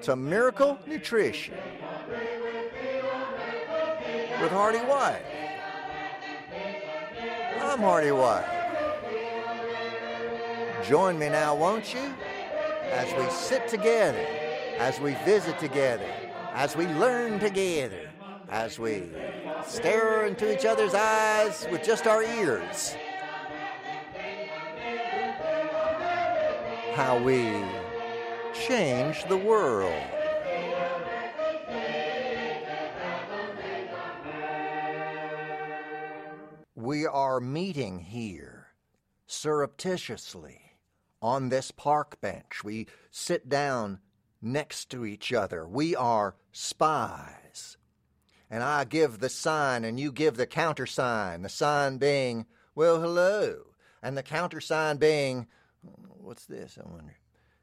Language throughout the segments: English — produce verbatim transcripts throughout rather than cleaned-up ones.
to Miracle Nutrition with Hardy White. I'm Hardy White. Join me now, won't you, as we sit together, as we visit together, as we learn together, as we stare into each other's eyes with just our ears. How we change the world. We are meeting here surreptitiously on this park bench. We sit down next to each other. We are spies. And I give the sign and you give the countersign. The sign being, well, hello. And the countersign being, what's this, I wonder?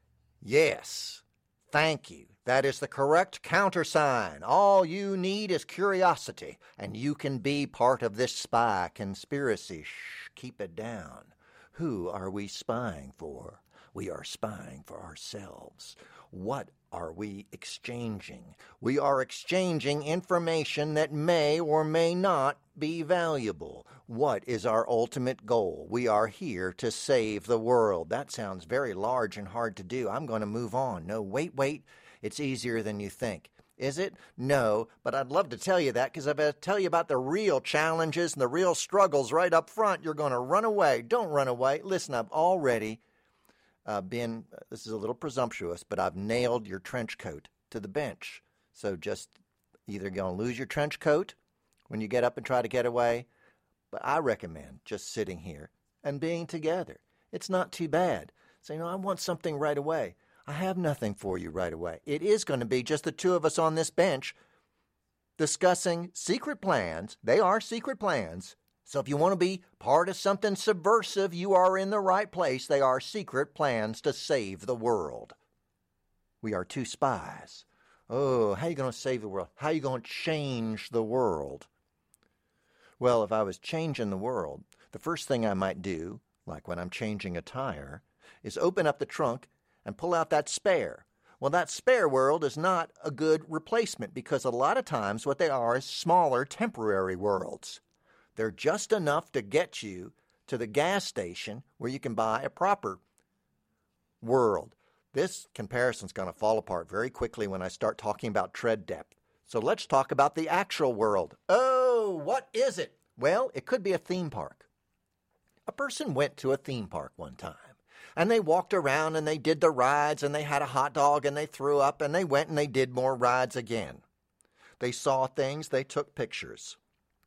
Yes, thank you. That is the correct countersign. All you need is curiosity, and you can be part of this spy conspiracy. Shh, keep it down. Who are we spying for? We are spying for ourselves. What are we exchanging? We are exchanging information that may or may not be valuable. What is our ultimate goal? We are here to save the world. That sounds very large and hard to do. I'm going to move on. No, wait, wait. It's easier than you think. Is it? No, but I'd love to tell you that because if I tell you about the real challenges and the real struggles right up front, you're going to run away. Don't run away. Listen, I've already uh, been, this is a little presumptuous, but I've nailed your trench coat to the bench. So just either going to lose your trench coat when you get up and try to get away, but I recommend just sitting here and being together. It's not too bad. So, you know, I want something right away. I have nothing for you right away. It is going to be just the two of us on this bench discussing secret plans. They are secret plans. So if you want to be part of something subversive, you are in the right place. They are secret plans to save the world. We are two spies. Oh, how are you going to save the world? How are you going to change the world? Well, if I was changing the world, the first thing I might do, like when I'm changing a tire, is open up the trunk and pull out that spare. Well, that spare world is not a good replacement because a lot of times what they are is smaller temporary worlds. They're just enough to get you to the gas station where you can buy a proper world. This comparison's going to fall apart very quickly when I start talking about tread depth. So let's talk about the actual world. Oh, what is it? Well, it could be a theme park. A person went to a theme park one time. And they walked around and they did the rides and they had a hot dog and they threw up and they went and they did more rides again. They saw things, they took pictures.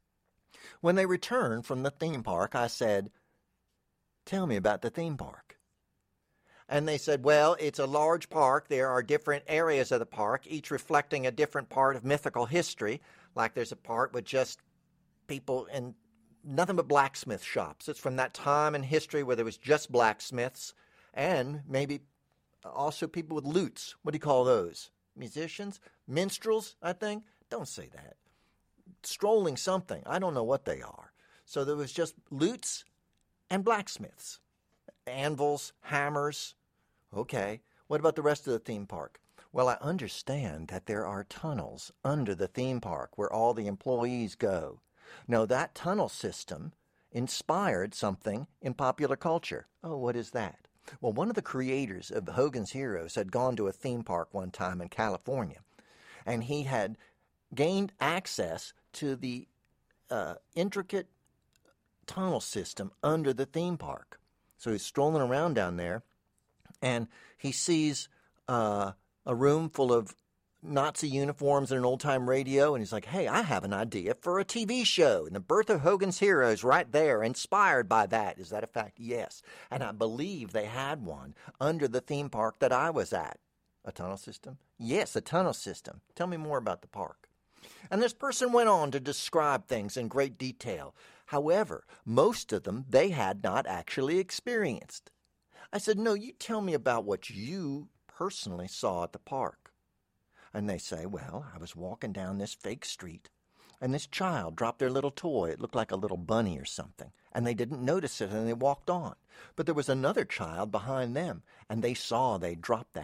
When they returned from the theme park, I said, tell me about the theme park. And they said, well, it's a large park. There are different areas of the park, each reflecting a different part of mythical history. Like there's a part with just people in nothing but blacksmith shops. It's from that time in history where there was just blacksmiths and maybe also people with lutes. What do you call those? Musicians? Minstrels, I think? Don't say that. Strolling something. I don't know what they are. So there was just lutes and blacksmiths. Anvils, hammers. Okay. What about the rest of the theme park? Well, I understand that there are tunnels under the theme park where all the employees go. No, that tunnel system inspired something in popular culture. Oh, what is that? Well, one of the creators of Hogan's Heroes had gone to a theme park one time in California, and he had gained access to the uh, intricate tunnel system under the theme park. So he's strolling around down there, and he sees uh, a room full of Nazi uniforms and an old-time radio, and he's like, hey, I have an idea for a T V show, and the birth of Hogan's Heroes right there, inspired by that. Is that a fact? Yes. And I believe they had one under the theme park that I was at. A tunnel system? Yes, a tunnel system. Tell me more about the park. And this person went on to describe things in great detail. However, most of them they had not actually experienced. I said, no, you tell me about what you personally saw at the park. And they say, well, I was walking down this fake street, and this child dropped their little toy. It looked like a little bunny or something, and they didn't notice it, and they walked on. But there was another child behind them, and they saw they dropped that.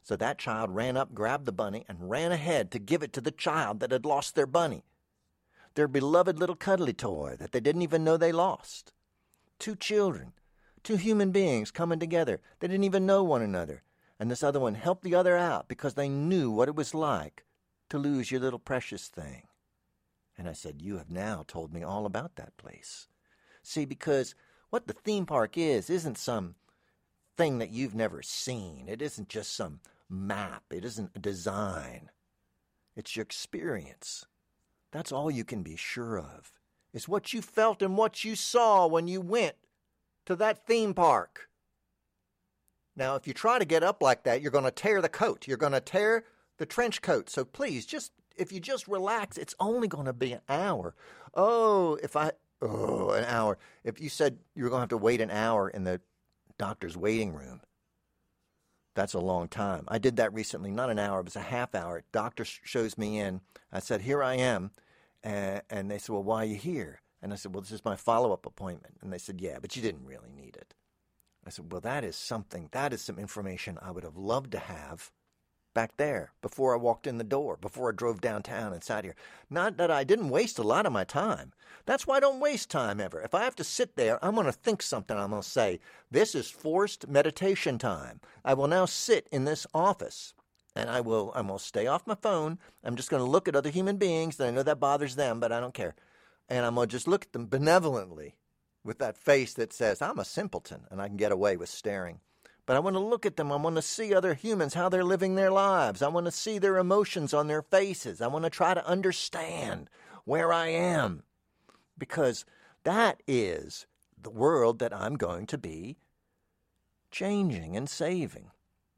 So that child ran up, grabbed the bunny, and ran ahead to give it to the child that had lost their bunny, their beloved little cuddly toy that they didn't even know they lost. Two children, two human beings coming together. They didn't even know one another. And this other one helped the other out because they knew what it was like to lose your little precious thing. And I said, you have now told me all about that place. See, because what the theme park is isn't some thing that you've never seen. It isn't just some map. It isn't a design. It's your experience. That's all you can be sure of. It's what you felt and what you saw when you went to that theme park. Now, if you try to get up like that, you're going to tear the coat. You're going to tear the trench coat. So please, just if you just relax, it's only going to be an hour. Oh, if I, oh, an hour. If you said you were going to have to wait an hour in the doctor's waiting room, that's a long time. I did that recently, not an hour, it was a half hour. Doctor shows me in. I said, here I am. And, and they said, well, why are you here? And I said, well, this is my follow-up appointment. And they said, yeah, but you didn't really need it. I said, well, that is something, that is some information I would have loved to have back there before I walked in the door, before I drove downtown and sat here. Not that I didn't waste a lot of my time. That's why I don't waste time ever. If I have to sit there, I'm going to think something. I'm going to say, this is forced meditation time. I will now sit in this office, and I will I will stay off my phone. I'm just going to look at other human beings. And I know that bothers them, but I don't care. And I'm going to just look at them benevolently with that face that says, I'm a simpleton, and I can get away with staring. But I want to look at them. I want to see other humans, how they're living their lives. I want to see their emotions on their faces. I want to try to understand where I am. Because that is the world that I'm going to be changing and saving.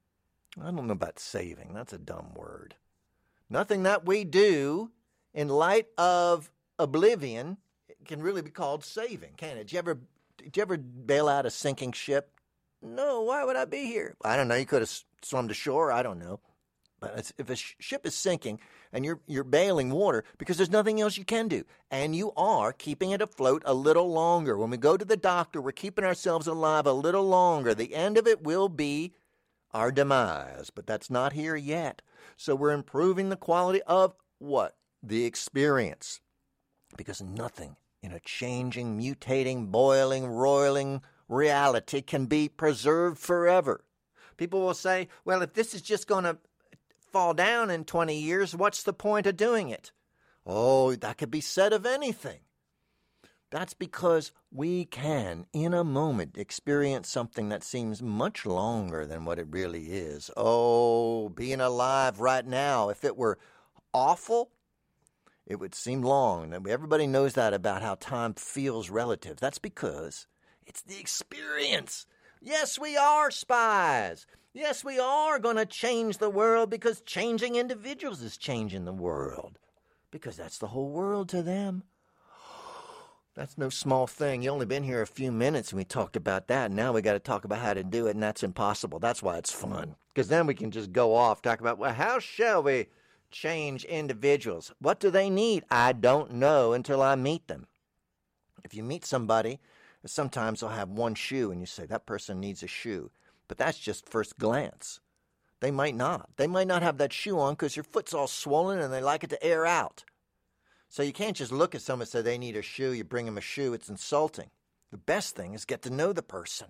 I don't know about saving. That's a dumb word. Nothing that we do in light of oblivion can really be called saving, can it? Did you ever, did you ever bail out a sinking ship? No, why would I be here? I don't know. You could have swum to shore. I don't know. But it's, if a sh- ship is sinking and you're you're bailing water because there's nothing else you can do, and you are keeping it afloat a little longer. When we go to the doctor, we're keeping ourselves alive a little longer. The end of it will be our demise, but that's not here yet. So we're improving the quality of what? The experience. Because nothing in a changing, mutating, boiling, roiling reality can be preserved forever. People will say, well, if this is just going to fall down in twenty years, what's the point of doing it? Oh, that could be said of anything. That's because we can, in a moment, experience something that seems much longer than what it really is. Oh, being alive right now, if it were awful, it would seem long. Everybody knows that about how time feels relative. That's because it's the experience. Yes, we are spies. Yes, we are going to change the world because changing individuals is changing the world. Because that's the whole world to them. That's no small thing. You only been here a few minutes and we talked about that. Now we got to talk about how to do it, and that's impossible. That's why it's fun. Because then we can just go off, talk about, well, how shall we change individuals? What do they need? I don't know until I meet them. If you meet somebody, sometimes they'll have one shoe and you say, that person needs a shoe. But that's just first glance. They might not. They might not have that shoe on because your foot's all swollen and they like it to air out. So you can't just look at someone and say they need a shoe. You bring them a shoe. It's insulting. The best thing is get to know the person.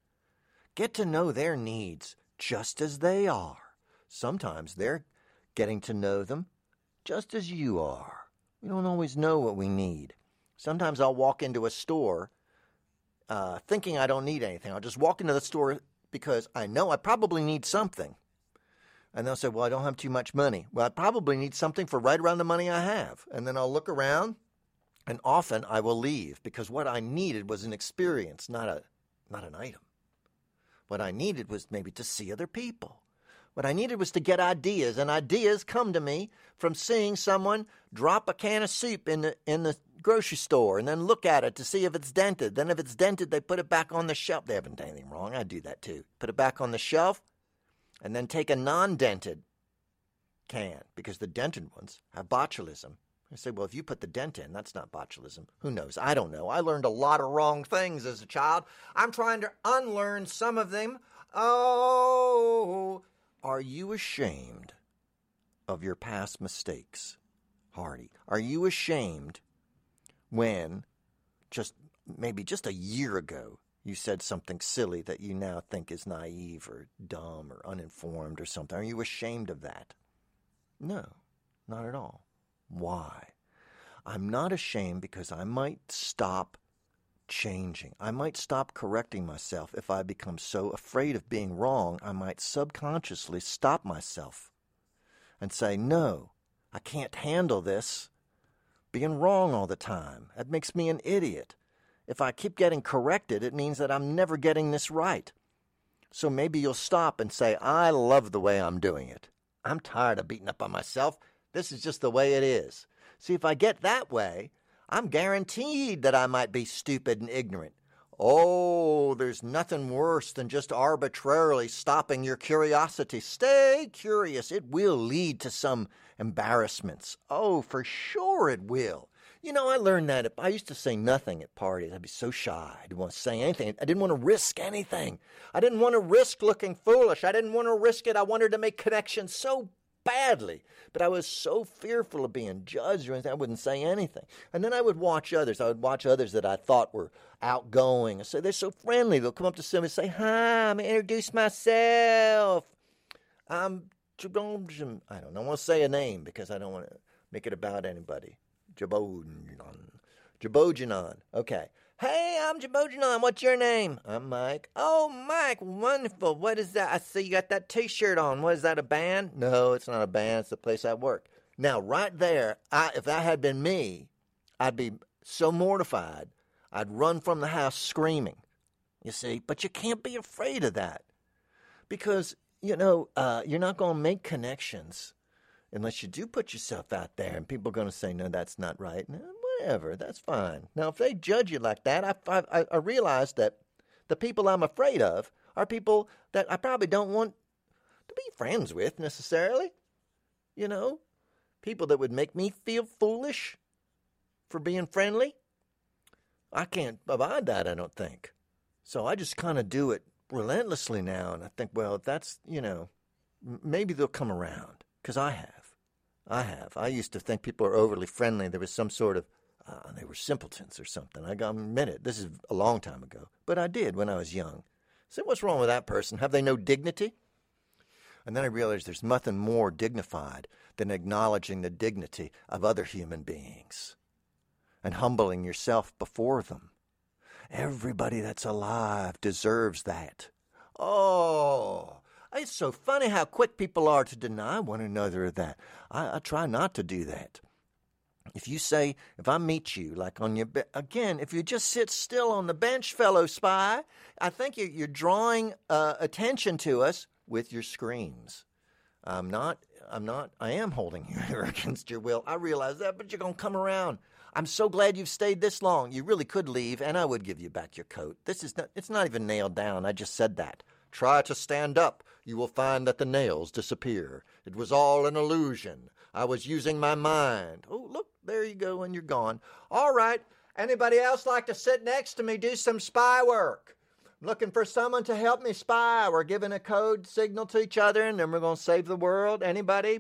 Get to know their needs just as they are. Sometimes they're getting to know them just as you are. We don't always know what we need. Sometimes I'll walk into a store uh, thinking I don't need anything. I'll just walk into the store because I know I probably need something. And they'll say, well, I don't have too much money. Well, I probably need something for right around the money I have. And then I'll look around, and often I will leave because what I needed was an experience, not a not an item. What I needed was maybe to see other people. What I needed was to get ideas, and ideas come to me from seeing someone drop a can of soup in the in the grocery store and then look at it to see if it's dented. Then if it's dented, they put it back on the shelf. They haven't done anything wrong. I do that too. Put it back on the shelf and then take a non-dented can because the dented ones have botulism. I say, well, if you put the dent in, that's not botulism. Who knows? I don't know. I learned a lot of wrong things as a child. I'm trying to unlearn some of them. Oh, Are you ashamed of your past mistakes, Hardy? Are you ashamed when just maybe just a year ago you said something silly that you now think is naive or dumb or uninformed or something? Are you ashamed of that? No, not at all. Why? I'm not ashamed because I might stop changing. I might stop correcting myself. If I become so afraid of being wrong, I might subconsciously stop myself and say, no, I can't handle this being wrong all the time. That makes me an idiot. If I keep getting corrected, it means that I'm never getting this right. So maybe you'll stop and say, I love the way I'm doing it. I'm tired of beating up on myself. This is just the way it is. See, if I get that way, I'm guaranteed that I might be stupid and ignorant. Oh, there's nothing worse than just arbitrarily stopping your curiosity. Stay curious. It will lead to some embarrassments. Oh, for sure it will. You know, I learned that. If I used to say nothing at parties. I'd be so shy. I didn't want to say anything. I didn't want to risk anything. I didn't want to risk looking foolish. I didn't want to risk it. I wanted to make connections so badly, but I was so fearful of being judged or anything, I wouldn't say anything. And then I would watch others. I would watch others that I thought were outgoing. So they're so friendly. They'll come up to somebody and say, hi, I'm going to introduce myself. I'm Jabodjian. I don't know. I want to say a name because I don't want to make it about anybody. Jabodjian. Jabodjian. Okay. Hey, I'm Jabodjian. What's your name? I'm Mike. Oh, Mike, wonderful. What is that? I see you got that T-shirt on. What is that, a band? No, it's not a band. It's the place I work. Now, right there, I, if that had been me, I'd be so mortified. I'd run from the house screaming, you see. But you can't be afraid of that because, you know, uh, you're not going to make connections unless you do put yourself out there, and people are going to say, no, that's not right. No, whatever, that's fine. Now, if they judge you like that, I, I, I realize that the people I'm afraid of are people that I probably don't want to be friends with necessarily. You know, people that would make me feel foolish for being friendly. I can't abide that, I don't think. So I just kind of do it relentlessly now, and I think, well, that's, you know, maybe they'll come around, because I have. I have. I used to think people were overly friendly. There was some sort of, uh, they were simpletons or something. I got admit it. This is a long time ago. But I did when I was young. So what's wrong with that person? Have they no dignity? And then I realized there's nothing more dignified than acknowledging the dignity of other human beings and humbling yourself before them. Everybody that's alive deserves that. Oh, it's so funny how quick people are to deny one another that. I, I try not to do that. If you say, if I meet you, like on your, be- again, if you just sit still on the bench, fellow spy, I think you're, you're drawing uh, attention to us with your screams. I'm not, I'm not, I am holding you here against your will. I realize that, but you're going to come around. I'm so glad you've stayed this long. You really could leave, and I would give you back your coat. This is not, it's not even nailed down. I just said that. Try to stand up. You will find that the nails disappear. It was all an illusion. I was using my mind. Oh, look, there you go, and you're gone. All right. Anybody else like to sit next to me, do some spy work? I'm looking for someone to help me spy. We're giving a code signal to each other, and then we're going to save the world. Anybody?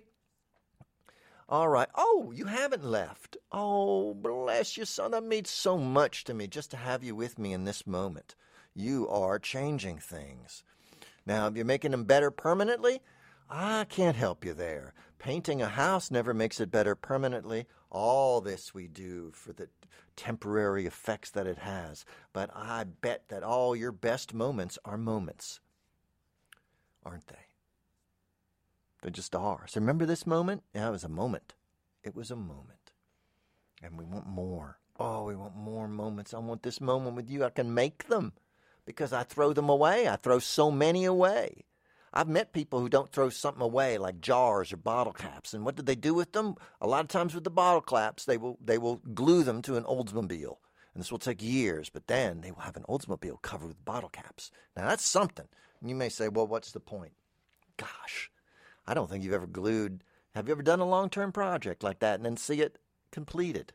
All right. Oh, you haven't left. Oh, bless you, son. That means so much to me just to have you with me in this moment. You are changing things. Now, if you're making them better permanently, I can't help you there. Painting a house never makes it better permanently. All this we do for the temporary effects that it has. But I bet that all your best moments are moments. Aren't they? They just are. So remember this moment? Yeah, it was a moment. It was a moment. And we want more. Oh, we want more moments. I want this moment with you. I can make them. Because I throw them away. I throw so many away. I've met people who don't throw something away, like jars or bottle caps. And what do they do with them? A lot of times with the bottle caps, they will they will glue them to an Oldsmobile. And this will take years, but then they will have an Oldsmobile covered with bottle caps. Now, that's something. And you may say, well, what's the point? Gosh, I don't think you've ever glued. Have you ever done a long-term project like that and then see it completed?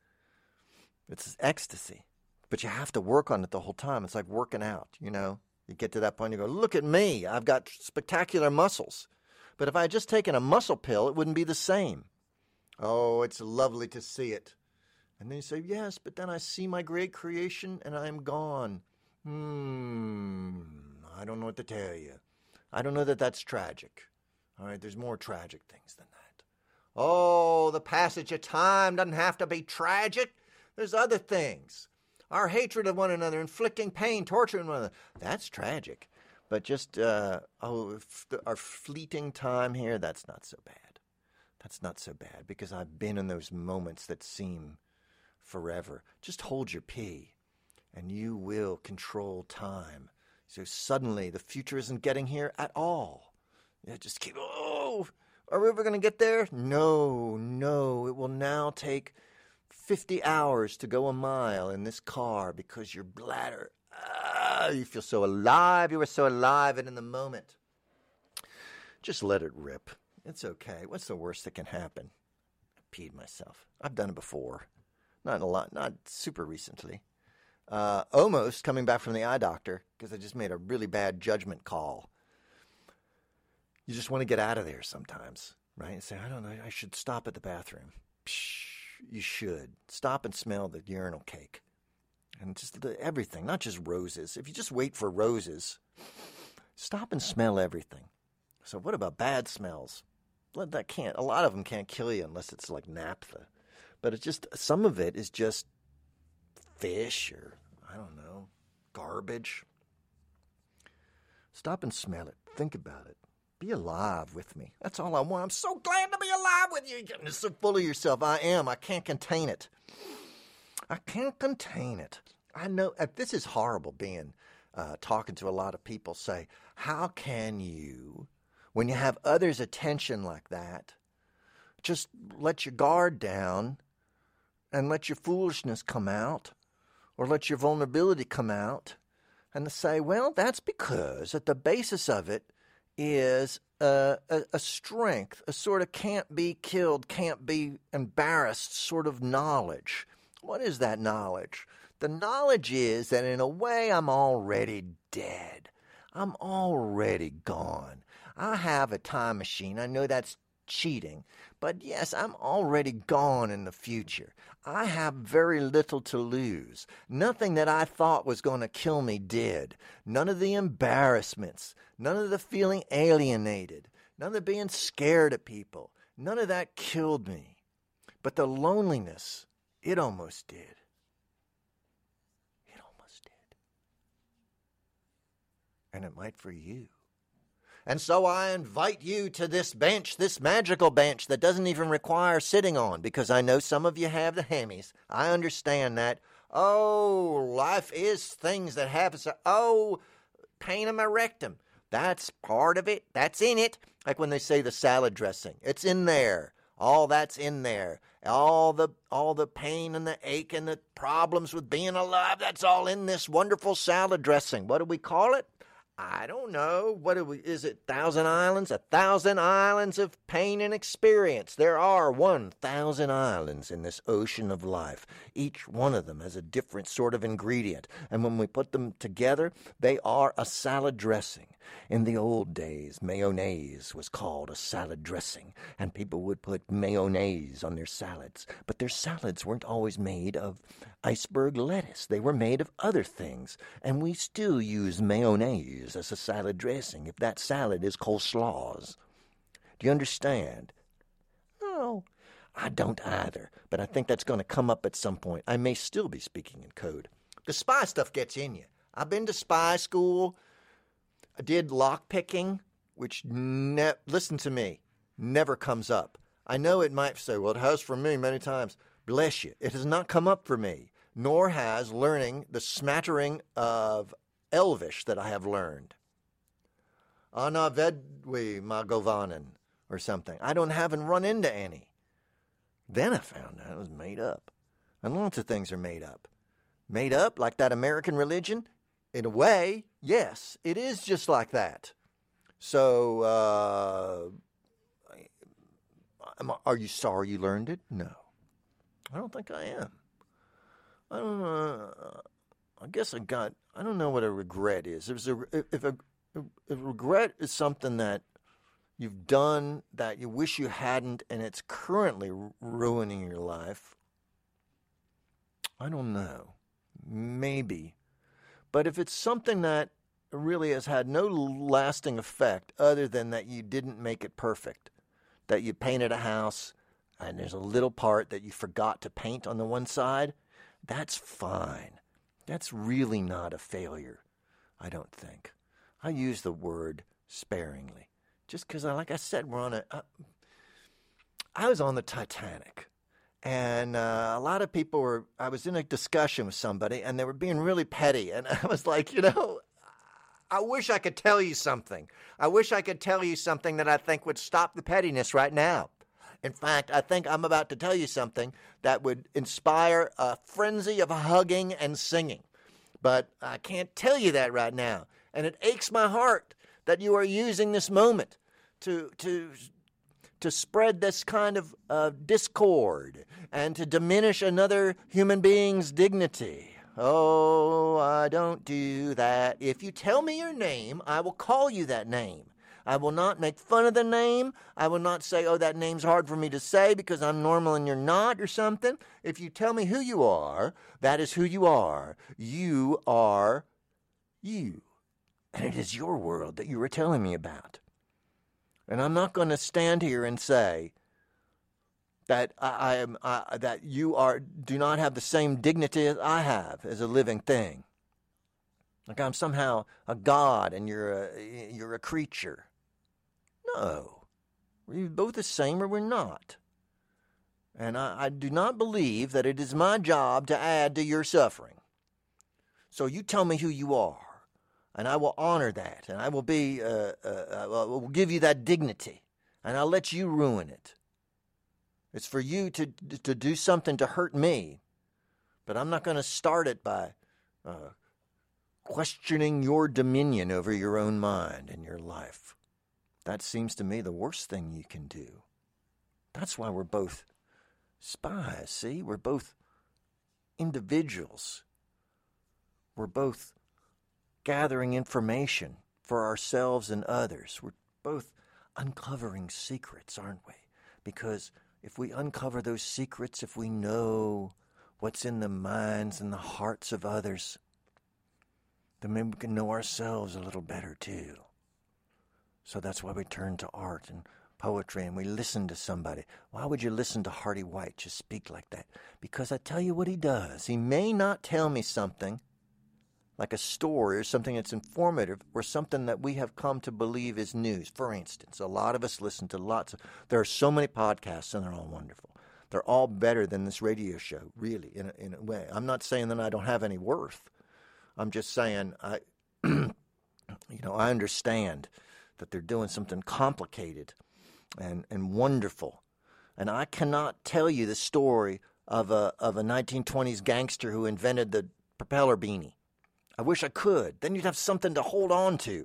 It's ecstasy. But you have to work on it the whole time. It's like working out, you know. You get to that point, you go, look at me. I've got spectacular muscles. But if I had just taken a muscle pill, it wouldn't be the same. Oh, it's lovely to see it. And then you say, yes, but then I see my great creation and I am gone. Hmm, I don't know what to tell you. I don't know that that's tragic. All right, there's more tragic things than that. Oh, the passage of time doesn't have to be tragic. There's other things. Our hatred of one another, inflicting pain, torturing one another. That's tragic. But just, uh, oh, f- our fleeting time here, that's not so bad. That's not so bad because I've been in those moments that seem forever. Just hold your pee and you will control time. So suddenly the future isn't getting here at all. You just keep, oh, are we ever going to get there? No, no. It will now take fifty hours to go a mile in this car because your bladder, ah, you feel so alive. You are so alive and in the moment. Just let it rip. It's okay. What's the worst that can happen? I peed myself. I've done it before. Not a lot, not super recently. Uh, almost coming back from the eye doctor because I just made a really bad judgment call. You just want to get out of there sometimes, right? And say, I don't know, I should stop at the bathroom. Psh, you should. Stop and smell the urinal cake. And just the, everything, not just roses. If you just wait for roses, stop and smell everything. So what about bad smells? That can't, a lot of them can't kill you unless it's like naphtha. But it's just, some of it is just fish or, I don't know, garbage. Stop and smell it. Think about it. Be alive with me. That's all I want. I'm so glad to be alive with you. You're getting so full of yourself. I am. I can't contain it. I can't contain it. I know, this is horrible being, uh, talking to a lot of people say, how can you, when you have others' attention like that, just let your guard down and let your foolishness come out or let your vulnerability come out and to say, well, that's because at the basis of it is a, a, a strength, a sort of can't be killed, can't be embarrassed sort of knowledge. What is that knowledge? The knowledge is that in a way I'm already dead. I'm already gone. I have a time machine. I know that's cheating. But yes, I'm already gone in the future. I have very little to lose. Nothing that I thought was going to kill me did. None of the embarrassments. None of the feeling alienated. None of the being scared of people. None of that killed me. But the loneliness, it almost did. It almost did. And it might for you. And so I invite you to this bench, this magical bench that doesn't even require sitting on, because I know some of you have the hammies. I understand that. Oh, life is things that happen. Oh, pain in my rectum. That's part of it. That's in it. Like when they say the salad dressing. It's in there. All that's in there. All the all the pain and the ache and the problems with being alive, that's all in this wonderful salad dressing. What do we call it? I don't know. What do we, is it Thousand Islands? A thousand islands of pain and experience. There are one thousand islands in this ocean of life. Each one of them has a different sort of ingredient. And when we put them together, they are a salad dressing. In the old days, mayonnaise was called a salad dressing, and people would put mayonnaise on their salads. But their salads weren't always made of iceberg lettuce. They were made of other things, and we still use mayonnaise as a salad dressing if that salad is coleslaws. Do you understand? No, I don't either, but I think that's going to come up at some point. I may still be speaking in code. The spy stuff gets in you. I've been to spy school. I did lock picking, which, ne- listen to me, never comes up. I know it might say, well, it has for me many times. Bless you. It has not come up for me, nor has learning the smattering of Elvish that I have learned. Anna vedwi magovanen or something. I don't haven't run into any. Then I found out it was made up. And lots of things are made up. Made up like that American religion? In a way, yes, it is just like that. So, uh, are you sorry you learned it? No. I don't think I am. I don't know. Uh, I guess I got, I don't know what a regret is. If, a, if a, a regret is something that you've done that you wish you hadn't, and it's currently ruining your life? I don't know. Maybe. But if it's something that really has had no lasting effect other than that you didn't make it perfect, that you painted a house and there's a little part that you forgot to paint on the one side, that's fine. That's really not a failure, I don't think. I use the word sparingly. Just because, like I said, we're on a... Uh, I was on the Titanic. And uh, a lot of people were... I was in a discussion with somebody, and they were being really petty. And I was like, you know, I wish I could tell you something. I wish I could tell you something that I think would stop the pettiness right now. In fact, I think I'm about to tell you something that would inspire a frenzy of hugging and singing. But I can't tell you that right now. And it aches my heart that you are using this moment to to to spread this kind of uh, discord and to diminish another human being's dignity. Oh, I don't do that. If you tell me your name, I will call you that name. I will not make fun of the name. I will not say, oh, that name's hard for me to say because I'm normal and you're not or something. If you tell me who you are, that is who you are. You are you. And it is your world that you were telling me about. And I'm not going to stand here and say that I, I am I, that you are do not have the same dignity as I have as a living thing. Like I'm somehow a god and you're a you're a creature. No, we're both the same or we're not. And I, I do not believe that it is my job to add to your suffering. So you tell me who you are. And I will honor that, and I will be, uh, uh, uh, will give you that dignity, and I'll let you ruin it. It's for you to to do something to hurt me, but I'm not going to start it by uh, questioning your dominion over your own mind and your life. That seems to me the worst thing you can do. That's why we're both spies, see? We're both individuals. We're both gathering information for ourselves and others. We're both uncovering secrets, aren't we? Because if we uncover those secrets, if we know what's in the minds and the hearts of others, then maybe we can know ourselves a little better too. So that's why we turn to art and poetry and we listen to somebody. Why would you listen to Hardy White just speak like that? Because I tell you what he does. He may not tell me something like a story or something that's informative or something that we have come to believe is news. For instance, a lot of us listen to lots of, there are so many podcasts and they're all wonderful. They're all better than this radio show, really, in a, in a way. I'm not saying that I don't have any worth. I'm just saying, I, you know, I understand that they're doing something complicated and, and wonderful. And I cannot tell you the story of a, of a nineteen twenties gangster who invented the propeller beanie. I wish I could. Then you'd have something to hold on to.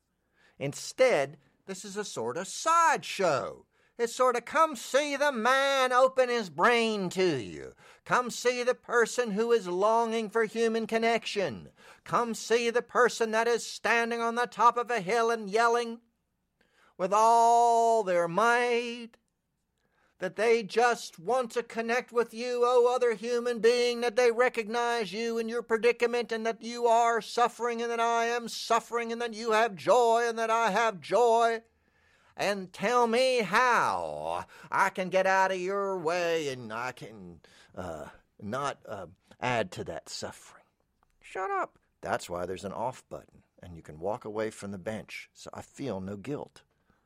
Instead, this is a sort of sideshow. It's sort of come see the man open his brain to you. Come see the person who is longing for human connection. Come see the person that is standing on the top of a hill and yelling with all their might that they just want to connect with you, oh other human being, that they recognize you in your predicament and that you are suffering and that I am suffering and that you have joy and that I have joy. And tell me how I can get out of your way and I can uh, not uh, add to that suffering. Shut up. That's why there's an off button and you can walk away from the bench so I feel no guilt.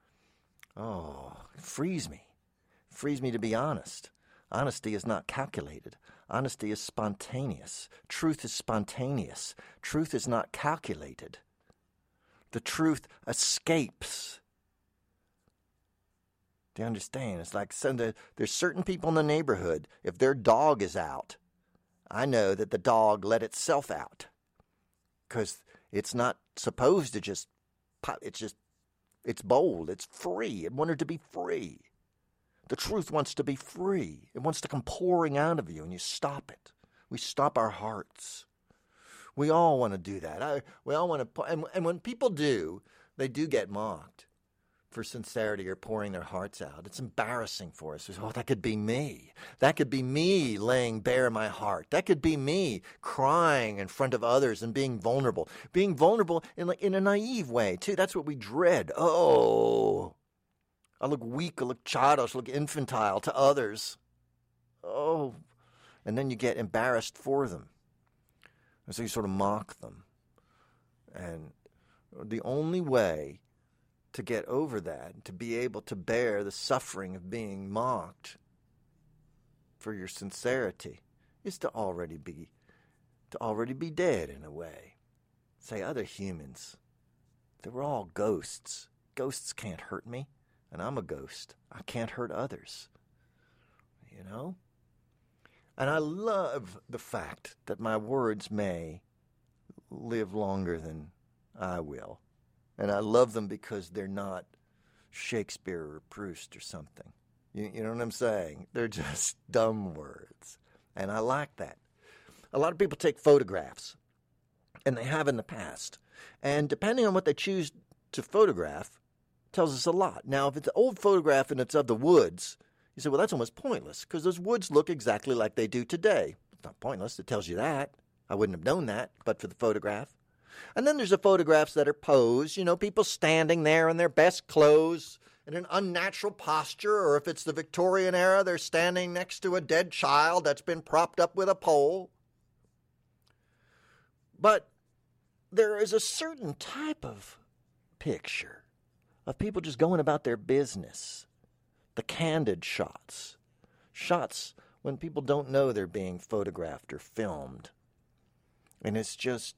Oh, it frees me. Frees me to be honest. Honesty is not calculated. Honesty is spontaneous. Truth is spontaneous. Truth is not calculated. The truth escapes. Do you understand? It's like some, there's certain people in the neighborhood, if their dog is out, I know that the dog let itself out. Because it's not supposed to just, it's just, it's bold, it's free. It wanted to be free. The truth wants to be free. It wants to come pouring out of you, and you stop it. We stop our hearts. We all want to do that. I, we all want to, and, and when people do, they do get mocked. for sincerity or pouring their hearts out. It's embarrassing for us. Oh, that could be me. That could be me laying bare my heart. That could be me crying in front of others and being vulnerable. Being vulnerable in like in a naive way, too. That's what we dread. Oh, I look weak, I look childish, I look infantile to others. Oh, and then you get embarrassed for them. And so you sort of mock them. And the only way to get over that, to be able to bear the suffering of being mocked for your sincerity, is to already be to already be dead in a way. Say, other humans, they were all ghosts. Ghosts can't hurt me, and I'm a ghost. I can't hurt others. You know? And I love the fact that my words may live longer than I will. And I love them because they're not Shakespeare or Proust or something. You, you know what I'm saying? They're just dumb words. And I like that. A lot of people take photographs, and they have in the past. And depending on what they choose to photograph, tells us a lot. Now, if it's an old photograph and it's of the woods, you say, well, that's almost pointless because those woods look exactly like they do today. It's not pointless. It tells you that. I wouldn't have known that but for the photograph. And then there's the photographs that are posed, you know, people standing there in their best clothes in an unnatural posture, or if it's the Victorian era, they're standing next to a dead child that's been propped up with a pole. But there is a certain type of picture of people just going about their business. The candid shots. Shots when people don't know they're being photographed or filmed. And it's just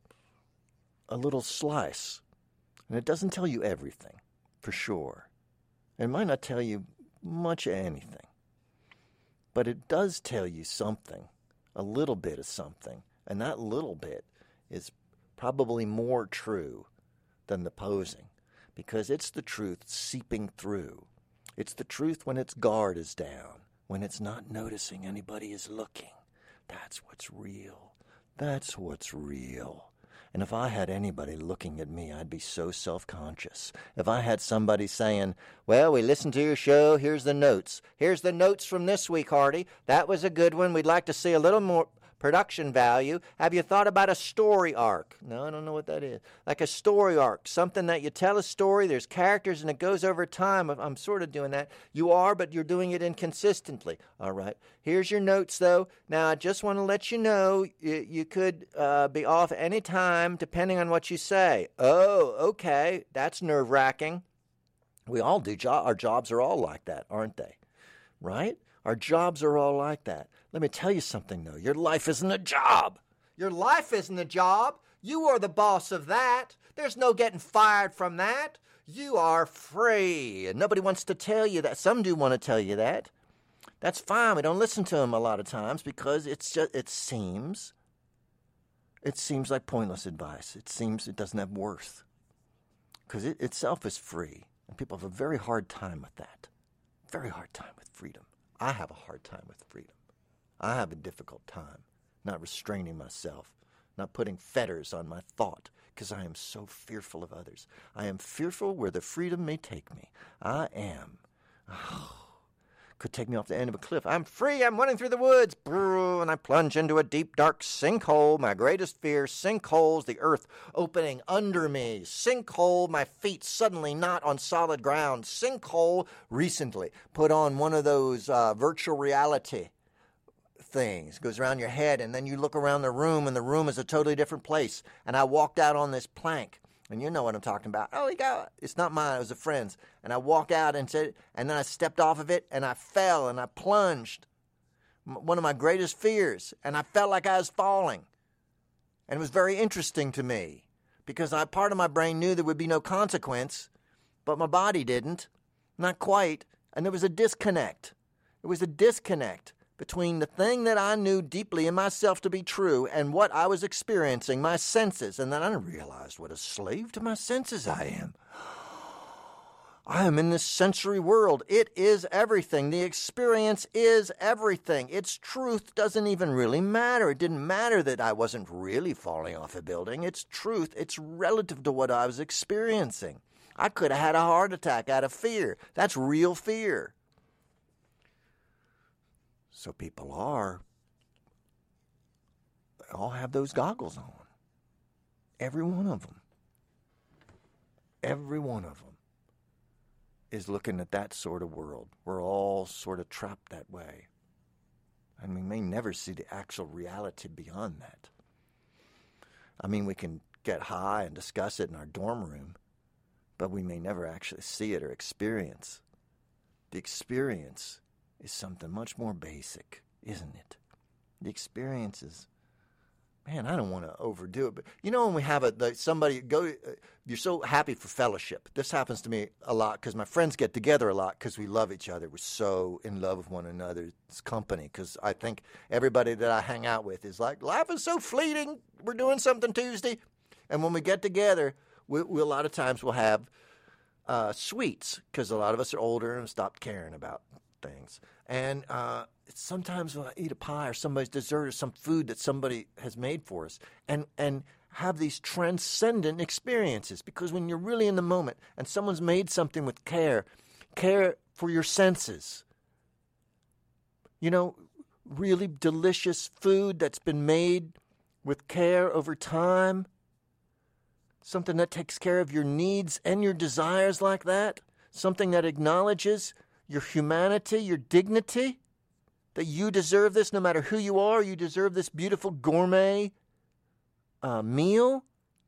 a little slice. And it doesn't tell you everything, for sure. It might not tell you much of anything. But it does tell you something, a little bit of something. And that little bit is probably more true than the posing, because it's the truth seeping through. It's the truth when its guard is down, when it's not noticing anybody is looking. That's what's real. That's what's real. And if I had anybody looking at me, I'd be so self-conscious. If I had somebody saying, well, we listened to your show, here's the notes. Here's the notes from this week, Hardy. That was a good one. We'd like to see a little more production value. Have you thought about a story arc? No, I don't know what that is. Like a story arc, something that you tell a story, there's characters, and it goes over time. I'm sort of doing that. You are, but you're doing it inconsistently. All right. Here's your notes, though. Now, I just want to let you know you, you could uh, be off any time depending on what you say. Oh, okay. That's nerve-wracking. We all do. Jo- our jobs are all like that, aren't they? Right? Our jobs are all like that. Let me tell you something, though. Your life isn't a job. Your life isn't a job. You are the boss of that. There's no getting fired from that. You are free. And nobody wants to tell you that. Some do want to tell you that. That's fine. We don't listen to them a lot of times because it's just, it seems, it seems like pointless advice. It seems it doesn't have worth because it itself is free. And people have a very hard time with that. Very hard time with freedom. I have a hard time with freedom. I have a difficult time not restraining myself, not putting fetters on my thought, because I am so fearful of others. I am fearful where the freedom may take me. I am. Oh, could take me off the end of a cliff. I'm free. I'm running through the woods. Brrr, and I plunge into a deep, dark sinkhole. My greatest fear, sinkholes, the earth opening under me. Sinkhole, my feet suddenly not on solid ground. Sinkhole, recently put on one of those uh, virtual reality things. It goes around your head, and then you look around the room, and the room is a totally different place. And I walked out on this plank. And you know what I'm talking about. Oh, you got it's not mine. It was a friend's. And I walked out and said, and then I stepped off of it, and I fell, and I plunged. One of my greatest fears. And I felt like I was falling. And it was very interesting to me because I, part of my brain knew there would be no consequence, but my body didn't. Not quite. And there was a disconnect. It was a disconnect between the thing that I knew deeply in myself to be true and what I was experiencing, my senses. And then I realized what a slave to my senses I am. I am in this sensory world. It is everything. The experience is everything. Its truth doesn't even really matter. It didn't matter that I wasn't really falling off a building. Its truth, it's relative to what I was experiencing. I could have had a heart attack out of fear. That's real fear. So people are, they all have those goggles on. Every one of them. Every one of them is looking at that sort of world. We're all sort of trapped that way. And we may never see the actual reality beyond that. I mean, we can get high and discuss it in our dorm room, but we may never actually see it or experience. The experience is something much more basic, isn't it? The experience is, man, I don't want to overdo it, but you know when we have a like somebody go, uh, you're so happy for fellowship. This happens to me a lot because my friends get together a lot because we love each other. We're so in love with one another's company because I think everybody that I hang out with is like, life is so fleeting. We're doing something Tuesday. And when we get together, we, we a lot of times we'll have uh, sweets because a lot of us are older and have stopped caring about things. And uh, sometimes when I eat a pie or somebody's dessert or some food that somebody has made for us and, and have these transcendent experiences because when you're really in the moment and someone's made something with care, care for your senses, you know, really delicious food that's been made with care over time, something that takes care of your needs and your desires like that, something that acknowledges your humanity, your dignity, that you deserve this no matter who you are, you deserve this beautiful gourmet uh, meal.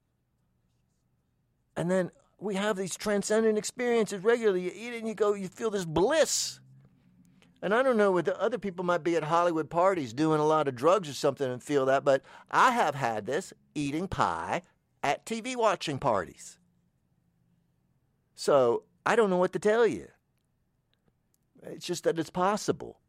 And then we have these transcendent experiences regularly. You eat it and you go, you feel this bliss. And I don't know whether other people might be at Hollywood parties doing a lot of drugs or something and feel that, but I have had this eating pie at T V watching parties. So I don't know what to tell you. It's just that it's possible.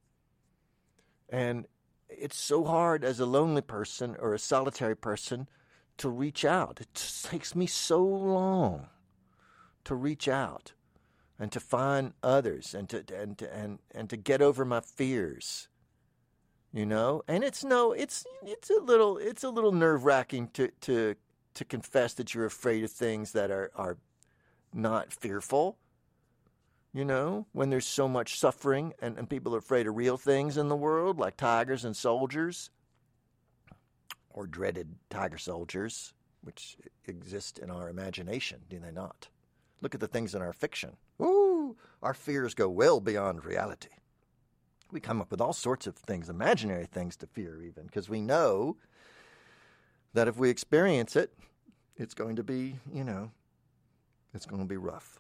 And it's so hard as a lonely person or a solitary person to reach out. It just takes me so long to reach out and to find others and to and to, and, and to get over my fears. You know? And it's no it's it's a little it's a little nerve-wracking to to to confess that you're afraid of things that are are not fearful. You know, when there's so much suffering and, and people are afraid of real things in the world, like tigers and soldiers, or dreaded tiger soldiers, which exist in our imagination, do they not? Look at the things in our fiction. Ooh, our fears go well beyond reality. We come up with all sorts of things, imaginary things to fear even, because we know that if we experience it, it's going to be, you know, it's going to be rough.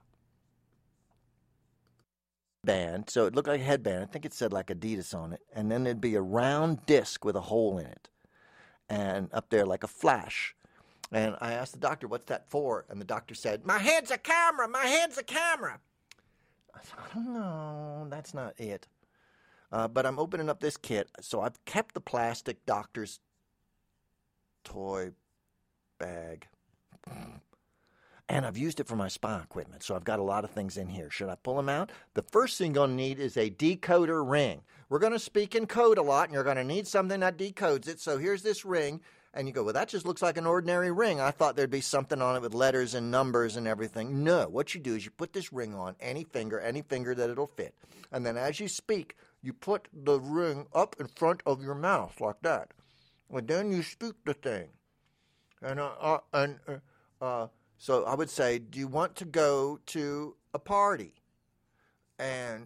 Band, so it looked like a headband. I think it said like Adidas on it. And then there'd be a round disc with a hole in it. And up there like a flash. And I asked the doctor, what's that for? And the doctor said, my head's a camera, my head's a camera. I said, I don't know, that's not it. Uh, but I'm opening up this kit. So I've kept the plastic doctor's toy bag. And I've used it for my spa equipment, so I've got a lot of things in here. Should I pull them out? The first thing you're going to need is a decoder ring. We're going to speak in code a lot, and you're going to need something that decodes it. So here's this ring, and you go, well, that just looks like an ordinary ring. I thought there'd be something on it with letters and numbers and everything. No, what you do is you put this ring on any finger, any finger that it'll fit. And then as you speak, you put the ring up in front of your mouth like that. And then you speak the thing. And, uh, uh, and uh, uh So I would say, do you want to go to a party? And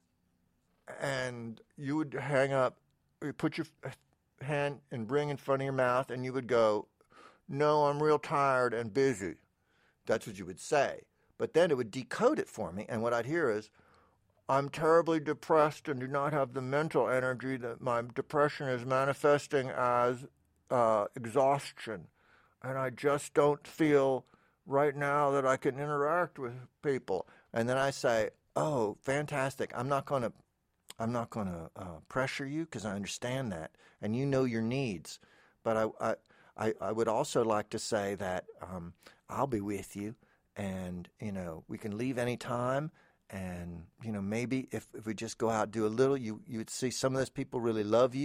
and you would hang up, you put your hand and ring in front of your mouth, and you would go, no, I'm real tired and busy. That's what you would say. But then it would decode it for me, and what I'd hear is, I'm terribly depressed and do not have the mental energy that my depression is manifesting as uh, exhaustion. And I just don't feel right now that I can interact with people. And then I say, oh, fantastic. I'm not going to I'm not going to uh, pressure you because I understand that. And you know your needs. But I, I, I would also like to say that um, I'll be with you. And, you know, we can leave any time. And, you know, maybe if, if we just go out and do a little, you, you would see some of those people really love you.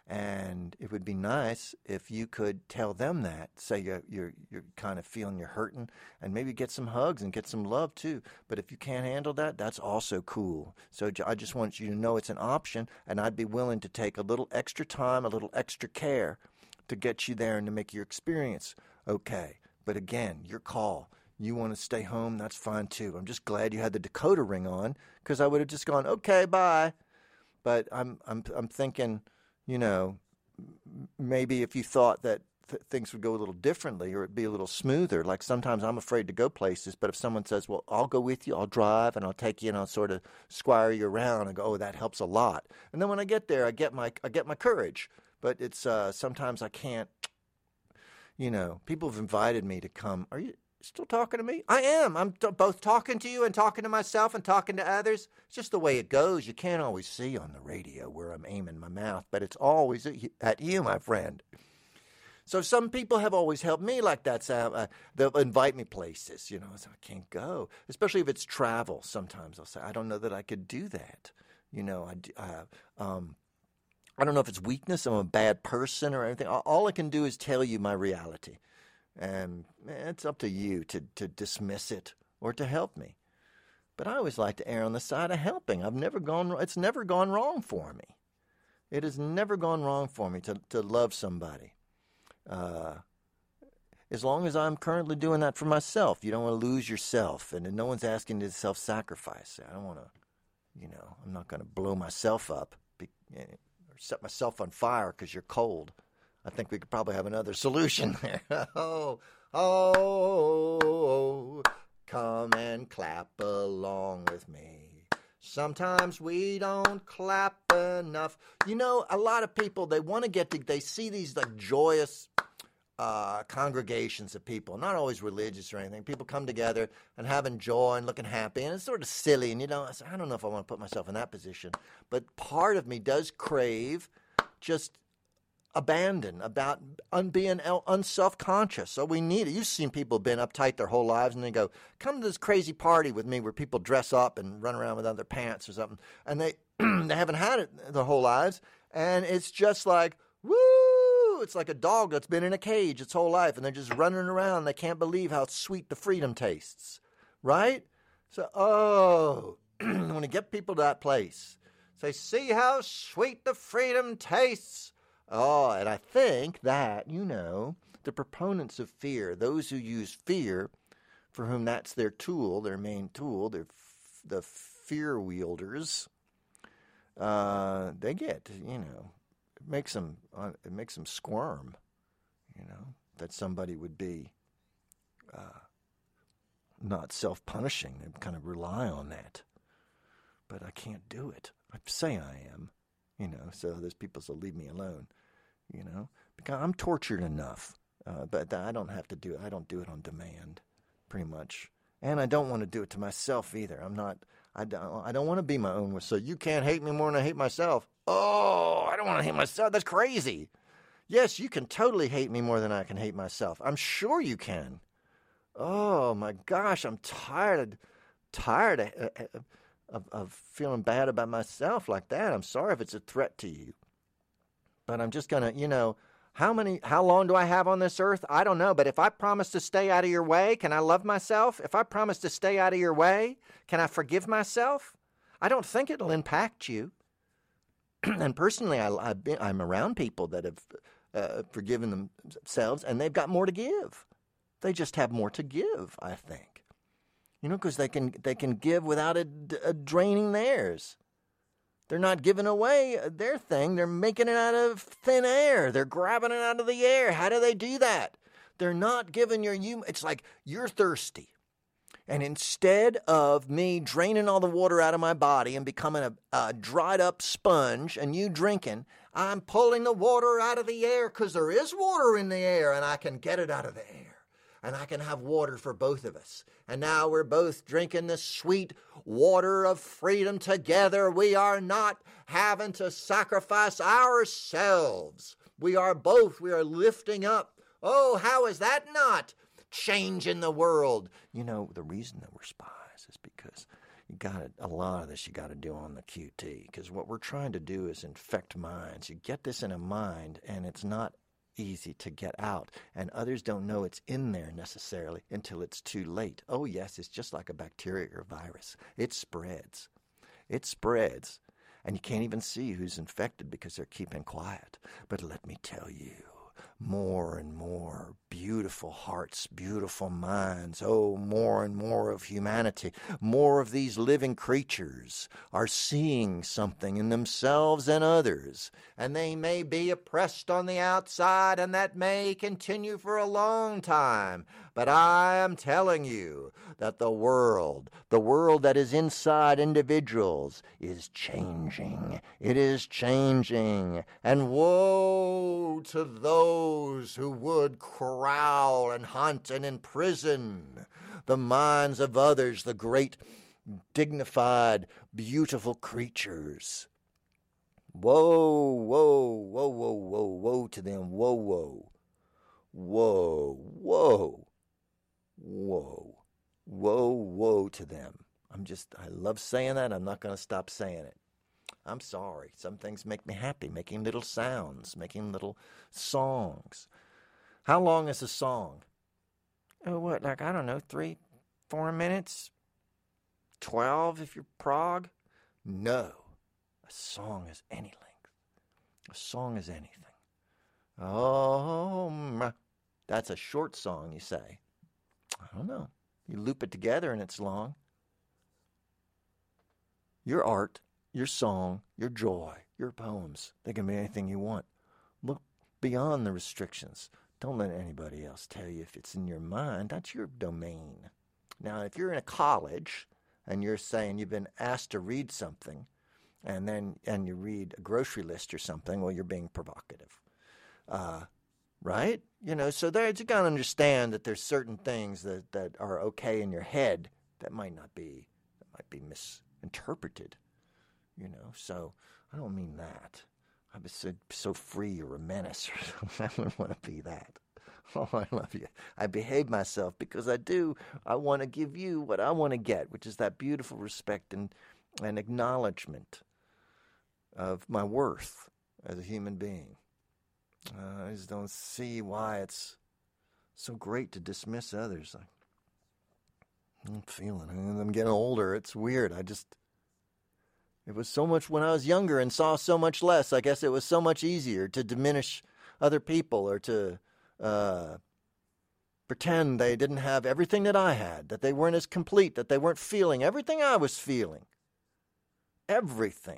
And it would be nice if you could tell them that. Say you're, you're, you're kind of feeling you're hurting, and maybe get some hugs and get some love too. But if you can't handle that, that's also cool. So I just want you to know it's an option, and I'd be willing to take a little extra time, a little extra care to get you there and to make your experience okay. But again, your call. You want to stay home, that's fine too. I'm just glad you had the decoder ring on, because I would have just gone, okay, bye. But I'm I'm I'm thinking, you know, maybe if you thought that th- things would go a little differently, or it'd be a little smoother. Like sometimes I'm afraid to go places, but if someone says, well, I'll go with you, I'll drive, and I'll take you, and I'll sort of squire you around, and go, oh, that helps a lot. And then when I get there, I get my I get my courage. But it's uh, sometimes I can't, you know, people have invited me to come. Are you still talking to me? I am. I'm t- both talking to you and talking to myself and talking to others. It's just the way it goes. You can't always see on the radio where I'm aiming my mouth, but it's always at you, my friend. So some people have always helped me like that. So uh, they'll invite me places, you know, so I can't go, especially if it's travel. Sometimes I'll say, I don't know that I could do that. You know, I, uh, um, I don't know if it's weakness, I'm a bad person or anything. All I can do is tell you my reality. And it's up to you to, to dismiss it or to help me. But I always like to err on the side of helping. I've never gone, it's never gone wrong for me. It has never gone wrong for me to, to love somebody. Uh, as long as I'm currently doing that for myself. You don't want to lose yourself. And no one's asking you to self-sacrifice. I don't want to, you know, I'm not going to blow myself up. Be, or set myself on fire because you're cold. I think we could probably have another solution there. oh, oh, oh, come and clap along with me. Sometimes we don't clap enough. You know, a lot of people, they want to get to, they see these like joyous uh, congregations of people, not always religious or anything. People come together and having joy and looking happy, and it's sort of silly. And, you know, I, say, I don't know if I want to put myself in that position. But part of me does crave just abandon, about un- being unself-conscious. So we need it. You've seen people been uptight their whole lives, and they go, come to this crazy party with me where people dress up and run around without their pants or something. And they they haven't had it their whole lives. And it's just like, woo! It's like a dog that's been in a cage its whole life, and they're just running around. They can't believe how sweet the freedom tastes, right? So, oh, I want to get people to that place. Say, see how sweet the freedom tastes. Oh, and I think that, you know, the proponents of fear, those who use fear, for whom that's their tool, their main tool, they're f- the fear wielders, uh, they get, you know, it makes them, uh, it makes them squirm, you know, that somebody would be uh, not self-punishing. They kind of rely on that. But I can't do it. I say I am. You know, so those people will leave me alone, you know, because I'm tortured enough, uh, but I don't have to do it. I don't do it on demand, pretty much. And I don't want to do it to myself either. I'm not, I don't, I don't want to be my own. So you can't hate me more than I hate myself. Oh, I don't want to hate myself. That's crazy. Yes, you can totally hate me more than I can hate myself. I'm sure you can. Oh my gosh, I'm tired, tired of, uh, Of, of feeling bad about myself like that. I'm sorry if it's a threat to you. But I'm just going to, you know, how many, how long do I have on this earth? I don't know. But if I promise to stay out of your way, can I love myself? If I promise to stay out of your way, can I forgive myself? I don't think it'll impact you. And personally, I, I've been, I'm around people that have uh, forgiven themselves, and they've got more to give. They just have more to give, I think. You know, because they can they can give without a, a draining theirs. They're not giving away their thing. They're making it out of thin air. They're grabbing it out of the air. How do they do that? They're not giving your you. It's like you're thirsty. And instead of me draining all the water out of my body and becoming a, a dried up sponge and you drinking, I'm pulling the water out of the air because there is water in the air and I can get it out of the air. And I can have water for both of us. And now we're both drinking the sweet water of freedom together. We are not having to sacrifice ourselves. We are both, we are lifting up. Oh, how is that not changing the world? You know, the reason that we're spies is because you got a lot of this you got to do on the Q T, because what we're trying to do is infect minds. You get this in a mind, and it's not easy to get out, and others don't know it's in there necessarily until it's too late. Oh yes, it's just like a bacteria or virus. It spreads. It spreads, and you can't even see who's infected because they're keeping quiet. But let me tell you, more and more beautiful hearts, beautiful minds, oh, more and more of humanity, more of these living creatures are seeing something in themselves and others, and they may be oppressed on the outside, and that may continue for a long time. But I am telling you that the world, the world that is inside individuals, is changing. It is changing. And woe to those who would corral and hunt and imprison the minds of others, the great, dignified, beautiful creatures. Woe, woe, woe, woe, woe, woe to them. Woe, woe. Whoa, whoa, whoa, whoa, whoa to them. I'm just, I love saying that. I'm not going to stop saying it. I'm sorry. Some things make me happy, making little sounds, making little songs. How long is a song? Oh, what, like, I don't know, three, four minutes? Twelve if you're prog? No. A song is any length. A song is anything. Oh, my. That's a short song, you say. I don't know. You loop it together and it's long. Your art, your song, your joy, your poems, they can be anything you want. Look beyond the restrictions. Don't let anybody else tell you if it's in your mind. That's your domain. Now, if you're in a college and you're saying you've been asked to read something, and then and you read a grocery list or something, well, you're being provocative. Uh, right? You know, so there, you got to understand that there's certain things that, that are okay in your head that might not be, that might be misinterpreted, you know. So I don't mean that. I was so, so free you're a menace or something. I wouldn't want to be that. Oh, I love you. I behave myself because I do. I want to give you what I want to get, which is that beautiful respect and, and acknowledgement of my worth as a human being. Uh, I just don't see why it's so great to dismiss others. I, I'm feeling it. I'm getting older. It's weird. I just, it was so much when I was younger and saw so much less. I guess it was so much easier to diminish other people or to uh, pretend they didn't have everything that I had, that they weren't as complete, that they weren't feeling everything I was feeling. Everything.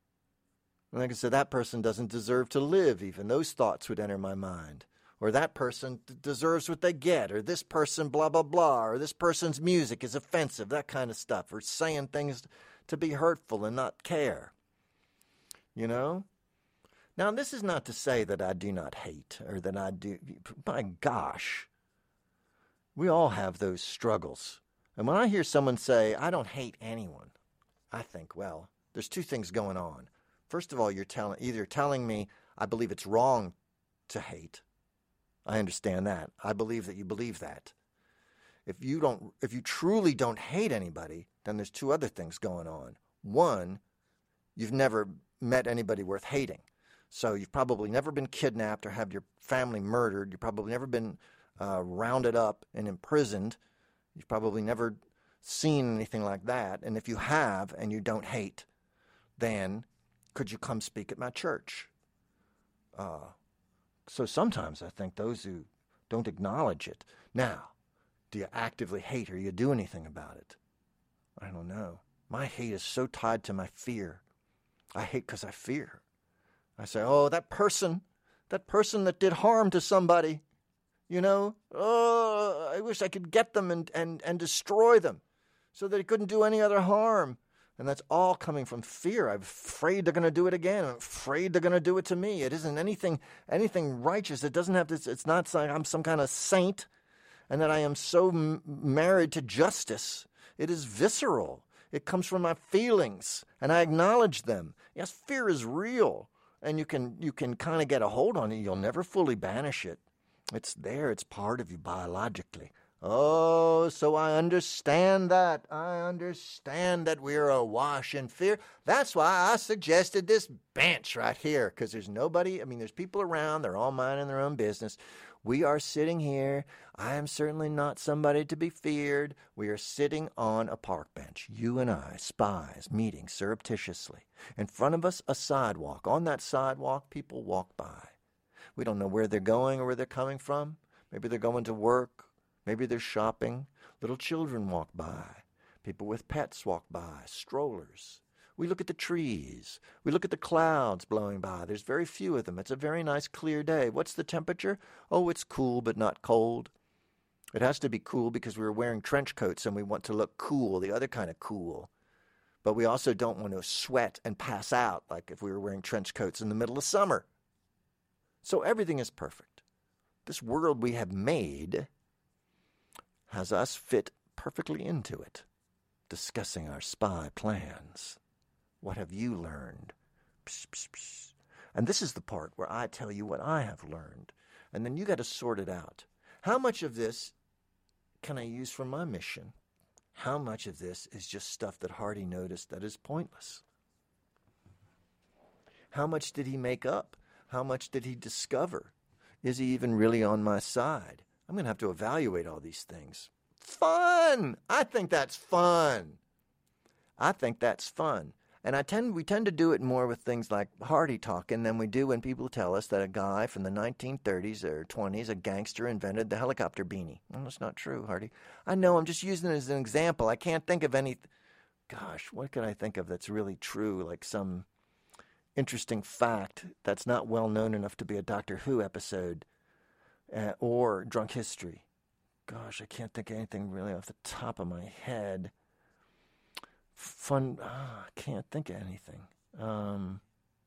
And like I said, that person doesn't deserve to live even. Those thoughts would enter my mind. Or that person d- deserves what they get. Or this person blah, blah, blah. Or this person's music is offensive. That kind of stuff. Or saying things to be hurtful and not care. You know? Now, this is not to say that I do not hate. Or that I do. My gosh. We all have those struggles. And when I hear someone say, I don't hate anyone, I think, well, there's two things going on. First of all, you're telling either telling me I believe it's wrong to hate. I understand that. I believe that you believe that. If you don't, if you truly don't hate anybody, then there's two other things going on. One, you've never met anybody worth hating. So you've probably never been kidnapped or had your family murdered. You've probably never been uh, rounded up and imprisoned. You've probably never seen anything like that. And if you have and you don't hate, then could you come speak at my church? Uh, so sometimes I think those who don't acknowledge it. Now, do you actively hate or you do anything about it? I don't know. My hate is so tied to my fear. I hate because I fear. I say, oh, that person, that person that did harm to somebody, you know, oh, I wish I could get them and, and, and destroy them so that it couldn't do any other harm. And that's all coming from fear. I'm afraid they're going to do it again. I'm afraid they're going to do it to me. It isn't anything anything righteous. It doesn't have this. It's not like I'm some kind of saint and that I am so m- married to justice. It is visceral. It comes from my feelings, and I acknowledge them. Yes, fear is real, and you can you can kind of get a hold on it. You'll never fully banish it. It's there. It's part of you biologically. Oh, so I understand that. I understand that we are awash in fear. That's why I suggested this bench right here, because there's nobody, I mean, there's people around. They're all minding their own business. We are sitting here. I am certainly not somebody to be feared. We are sitting on a park bench, you and I, spies, meeting surreptitiously. In front of us, a sidewalk. On that sidewalk, people walk by. We don't know where they're going or where they're coming from. Maybe they're going to work. Maybe they're shopping. Little children walk by. People with pets walk by. Strollers. We look at the trees. We look at the clouds blowing by. There's very few of them. It's a very nice, clear day. What's the temperature? Oh, it's cool but not cold. It has to be cool because we were wearing trench coats and we want to look cool, the other kind of cool. But we also don't want to sweat and pass out like if we were wearing trench coats in the middle of summer. So everything is perfect. This world we have made has us fit perfectly into it, discussing our spy plans. What have you learned? Psh, psh, psh. And this is the part where I tell you what I have learned, and then you got to sort it out. How much of this can I use for my mission? How much of this is just stuff that Hardy noticed that is pointless? How much did he make up? How much did he discover? Is he even really on my side? I'm going to have to evaluate all these things. Fun! I think that's fun. I think that's fun. And I tend we tend to do it more with things like Hardy talking than we do when people tell us that a guy from the nineteen thirties or twenties, a gangster, invented the helicopter beanie. Well, that's not true, Hardy. I know, I'm just using it as an example. I can't think of any... Gosh, what could I think of that's really true? Like some interesting fact that's not well known enough to be a Doctor Who episode. Uh, or Drunk History. Gosh, I can't think of anything really off the top of my head. Fun, oh, I can't think of anything. Um,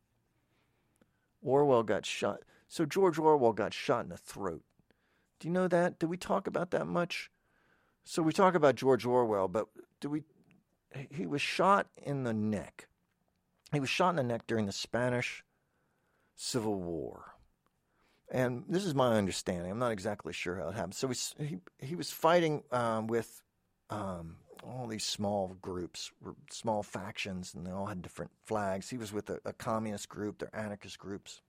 Orwell got shot. So George Orwell got shot in the throat. Do you know that? Did we talk about that much? So we talk about George Orwell, but do we? He was shot in the neck. He was shot in the neck during the Spanish Civil War. And this is my understanding. I'm not exactly sure how it happened. So he he, he was fighting um, with um, all these small groups, small factions, and they all had different flags. He was with a, a communist group, they're anarchist groups.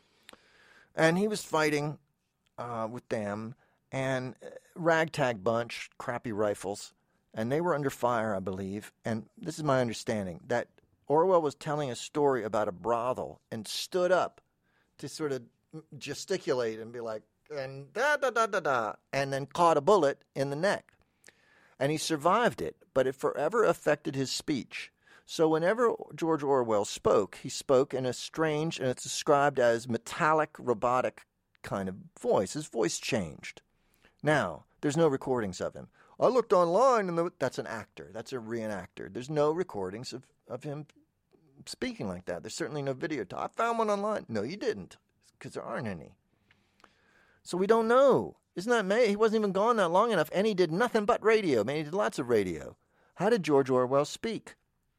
And he was fighting uh, with them, and ragtag bunch, crappy rifles, and they were under fire, I believe. And this is my understanding, that Orwell was telling a story about a brothel and stood up to sort of gesticulate and be like, and da da da da da, and then caught a bullet in the neck. And he survived it, but it forever affected his speech. So whenever George Orwell spoke, he spoke in a strange, and it's described as metallic, robotic kind of voice. His voice changed. Now, there's no recordings of him. I looked online, and the, that's an actor. That's a reenactor. There's no recordings of, of him speaking like that. There's certainly no video. I found one online. No, you didn't, because there aren't any. So we don't know. Isn't that May? He wasn't even gone that long enough, and he did nothing but radio. I mean, he did lots of radio. How did George Orwell speak?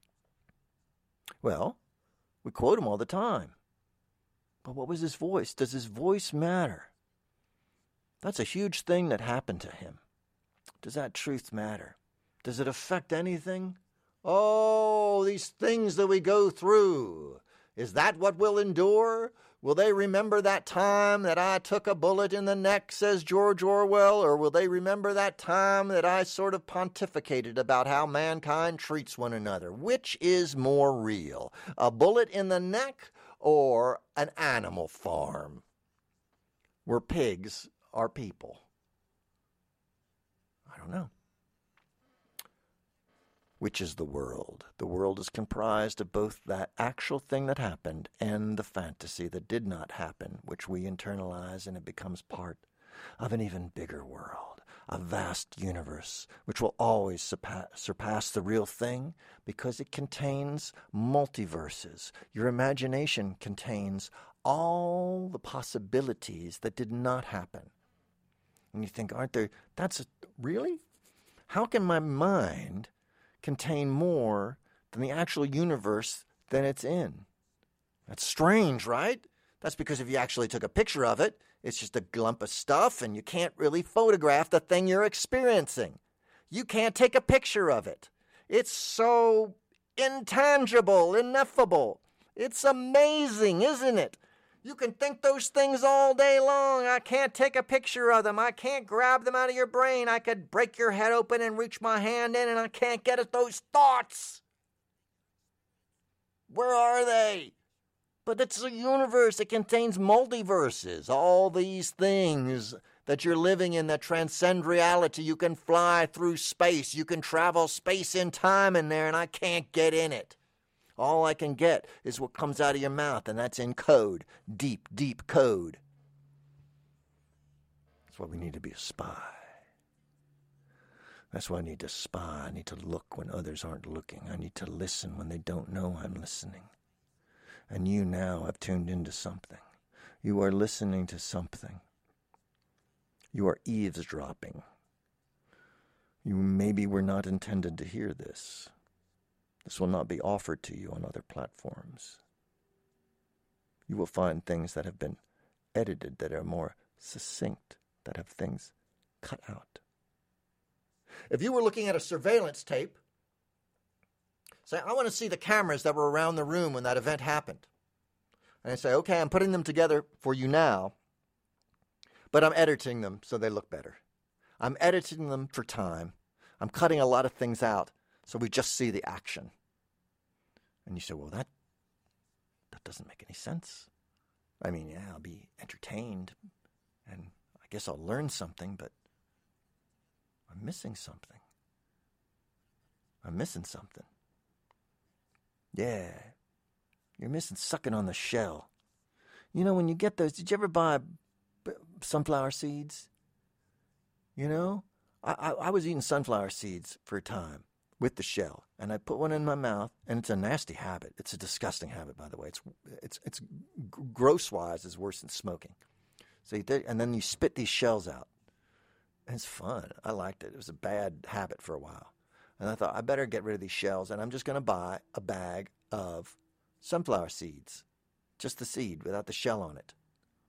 Well, we quote him all the time. But what was his voice? Does his voice matter? That's a huge thing that happened to him. Does that truth matter? Does it affect anything? Oh, these things that we go through. Is that what will endure? Will they remember that time that I took a bullet in the neck, says George Orwell, or will they remember that time that I sort of pontificated about how mankind treats one another? Which is more real, a bullet in the neck or an animal farm where pigs are people? I don't know. Which is the world? The world is comprised of both that actual thing that happened and the fantasy that did not happen, which we internalize, and it becomes part of an even bigger world, a vast universe, which will always surpass, surpass the real thing because it contains multiverses. Your imagination contains all the possibilities that did not happen. And you think, aren't there, that's a, really? How can my mind contain more than the actual universe than it's in? That's strange, right? That's because if you actually took a picture of it It's just a lump of stuff, and you can't really photograph the thing you're experiencing. You can't take a picture of it. It's so intangible, ineffable. It's amazing, isn't it? You can think those things all day long. I can't take a picture of them. I can't grab them out of your brain. I could break your head open and reach my hand in, and I can't get at those thoughts. Where are they? But it's a universe. It contains multiverses. All these things that you're living in that transcend reality. You can fly through space. You can travel space and time in there, and I can't get in it. All I can get is what comes out of your mouth, and that's in code. Deep, deep code. That's why we need to be a spy. That's why I need to spy. I need to look when others aren't looking. I need to listen when they don't know I'm listening. And you now have tuned into something. You are listening to something. You are eavesdropping. You maybe were not intended to hear this. This will not be offered to you on other platforms. You will find things that have been edited, that are more succinct, that have things cut out. If you were looking at a surveillance tape, say, I want to see the cameras that were around the room when that event happened. And I say, okay, I'm putting them together for you now, but I'm editing them so they look better. I'm editing them for time. I'm cutting a lot of things out so we just see the action. And you say, well, that that doesn't make any sense. I mean, yeah, I'll be entertained, and I guess I'll learn something, but I'm missing something. I'm missing something. Yeah, you're missing sucking on the shell. You know, when you get those, did you ever buy sunflower seeds? You know, I, I, I was eating sunflower seeds for a time with the shell, and I put one in my mouth, and it's a nasty habit. It's a disgusting habit, by the way. It's it's it's gross-wise is worse than smoking. So you did, and then you spit these shells out. And it's fun. I liked it. It was a bad habit for a while. And I thought, I better get rid of these shells, and I'm just going to buy a bag of sunflower seeds. Just the seed without the shell on it.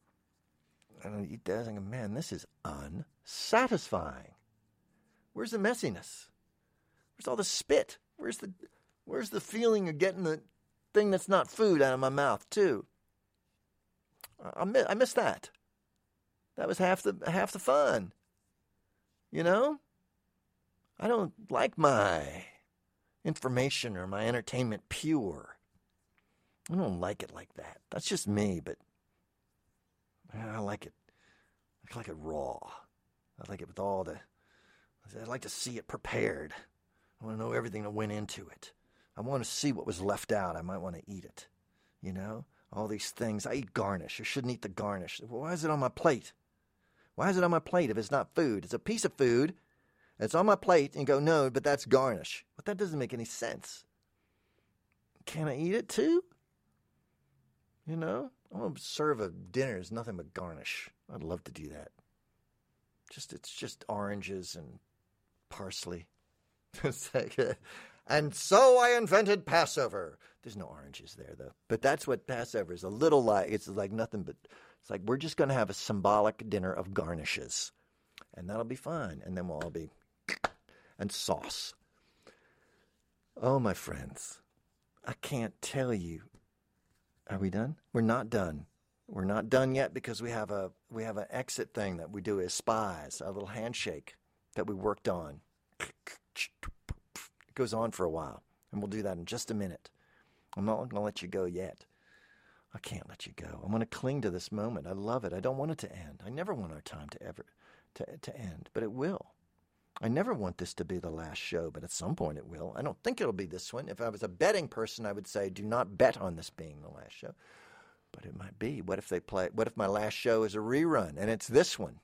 And I eat that, and I go, man, this is unsatisfying. Where's the messiness? Where's all the spit? Where's the where's the feeling of getting the thing that's not food out of my mouth, too? I, I, miss, I miss that. That was half the half the fun. You know? I don't like my information or my entertainment pure. I don't like it like that. That's just me, but I like it. I like it raw. I like it with all the... I'd like to see it prepared. I want to know everything that went into it. I want to see what was left out. I might want to eat it. You know? All these things. I eat garnish. I shouldn't eat the garnish. Well, why is it on my plate? Why is it on my plate if it's not food? It's a piece of food. It's on my plate, and you go, no, but that's garnish. But that doesn't make any sense. Can I eat it too? You know? I'm going to serve a dinner as nothing but garnish. I'd love to do that. Just It's just oranges and parsley. And so I invented Passover. There's no oranges there, though. But that's what Passover is. A little like, it's like nothing but, it's like we're just going to have a symbolic dinner of garnishes. And that'll be fine. And then we'll all be, and sauce. Oh, my friends, I can't tell you. Are we done? We're not done. We're not done yet because we have a we have an exit thing that we do as spies, a little handshake that we worked on. It goes on for a while, and we'll do that in just a minute. I'm not going to let you go yet. I can't let you go. I'm going to cling to this moment. I love it. I don't want it to end. I never want our time to ever to to end, but it will. I never want this to be the last show, but at some point it will. I don't think it'll be this one. If I was a betting person, I would say do not bet on this being the last show. But it might be. What if they play? What if my last show is a rerun and it's this one?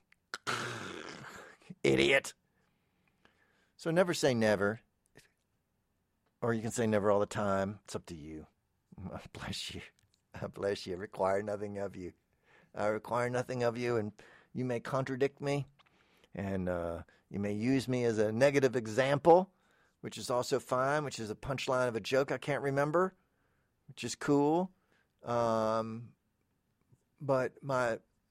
Idiot. So never say never. Or you can say never all the time. It's up to you. I bless you. I bless you. I require nothing of you. I require nothing of you, and you may contradict me, and uh, you may use me as a negative example, which is also fine, which is a punchline of a joke I can't remember, which is cool. Um, but my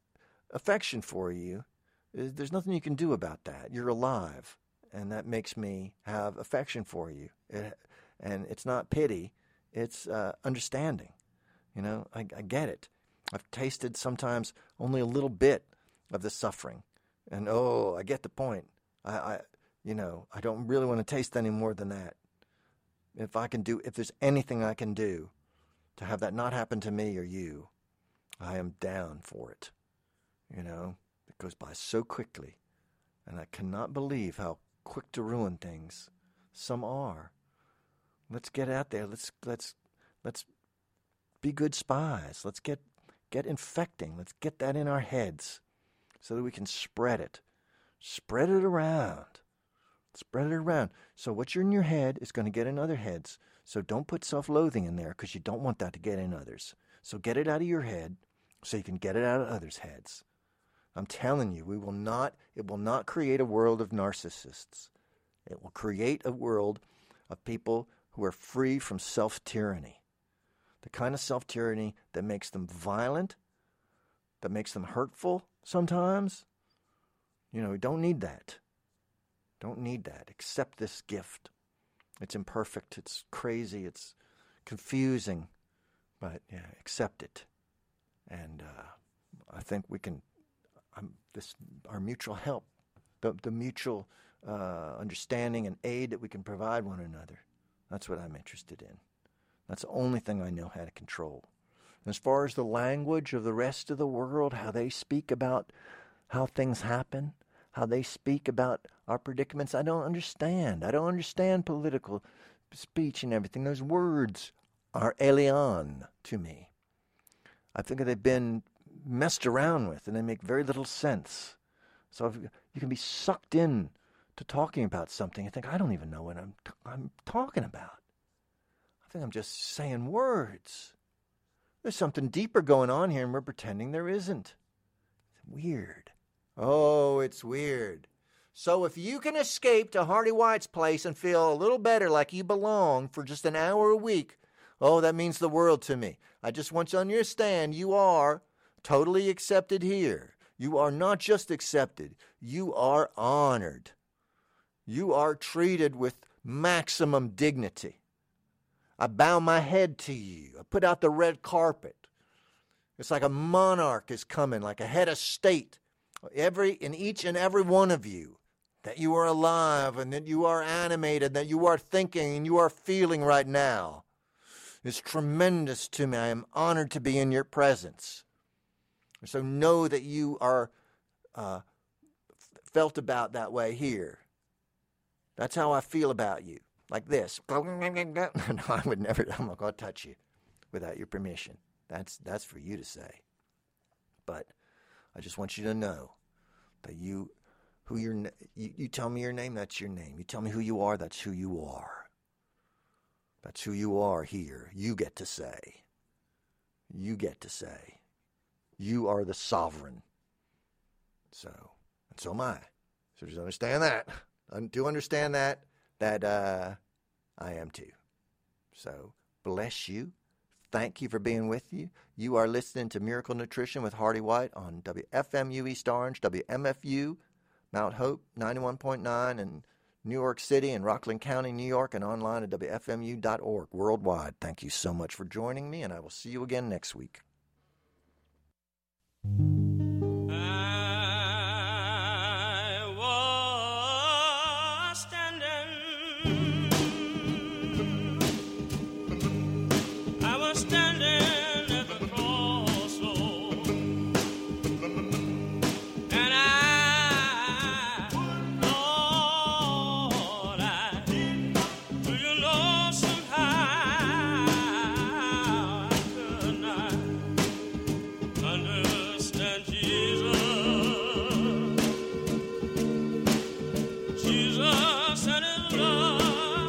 affection for you, there's nothing you can do about that. You're alive, and that makes me have affection for you. It, and it's not pity, it's uh, understanding. You know, I, I get it. I've tasted sometimes only a little bit of the suffering, and oh, I get the point. I, I you know, I don't really want to taste any more than that. If I can do, if there's anything I can do to have that not happen to me or you, I am down for it. You know, it goes by so quickly, and I cannot believe how quick to ruin things some are. Let's get out there. Let's let's let's be good spies. Let's get get infecting. Let's get that in our heads so that we can spread it. Spread it around. Spread it around. So what's in your head is going to get in other heads. So don't put self-loathing in there because you don't want that to get in others. So get it out of your head so you can get it out of others' heads. I'm telling you, we will not, it will not create a world of narcissists. It will create a world of people who are free from self-tyranny. The kind of self-tyranny that makes them violent, that makes them hurtful sometimes. You know, we don't need that. Don't need that. Accept this gift. It's imperfect. It's crazy. It's confusing. But, yeah, accept it. And uh, I think we can, um, this our mutual help, the, the mutual uh, understanding and aid that we can provide one another. That's what I'm interested in. That's the only thing I know how to control. And as far as the language of the rest of the world, how they speak about how things happen, how they speak about our predicaments, I don't understand. I don't understand political speech and everything. Those words are alien to me. I think they've been messed around with, and they make very little sense. So if you can be sucked in to talking about something and think, I don't even know what I'm t- I'm talking about. I think I'm just saying words. There's something deeper going on here, and we're pretending there isn't. It's weird. Oh, it's weird. So if you can escape to Hardy White's place and feel a little better like you belong for just an hour a week, oh, that means the world to me. I just want you to understand you are totally accepted here. You are not just accepted. You are honored. You are treated with maximum dignity. I bow my head to you. I put out the red carpet. It's like a monarch is coming, like a head of state. Every in each and every one of you, that you are alive and that you are animated, that you are thinking and you are feeling right now. It's tremendous to me. I am honored to be in your presence. So know that you are uh, felt about that way here. That's how I feel about you. Like this. No, I would never, I'm not going to touch you without your permission. That's that's for you to say. But I just want you to know that you, who your, you, you tell me your name, that's your name. You tell me who you are, that's who you are. That's who you are here. You get to say. You get to say. You are the sovereign. So, and so am I. So just understand that. Do understand that, that uh, I am too. So, bless you. Thank you for being with you. You are listening to Miracle Nutrition with Hardy White on W F M U East Orange, W M F U, Mount Hope ninety-one point nine, and New York City and Rockland County, New York, and online at W F M U dot org worldwide. Thank you so much for joining me, and I will see you again next week. Jesus and his love.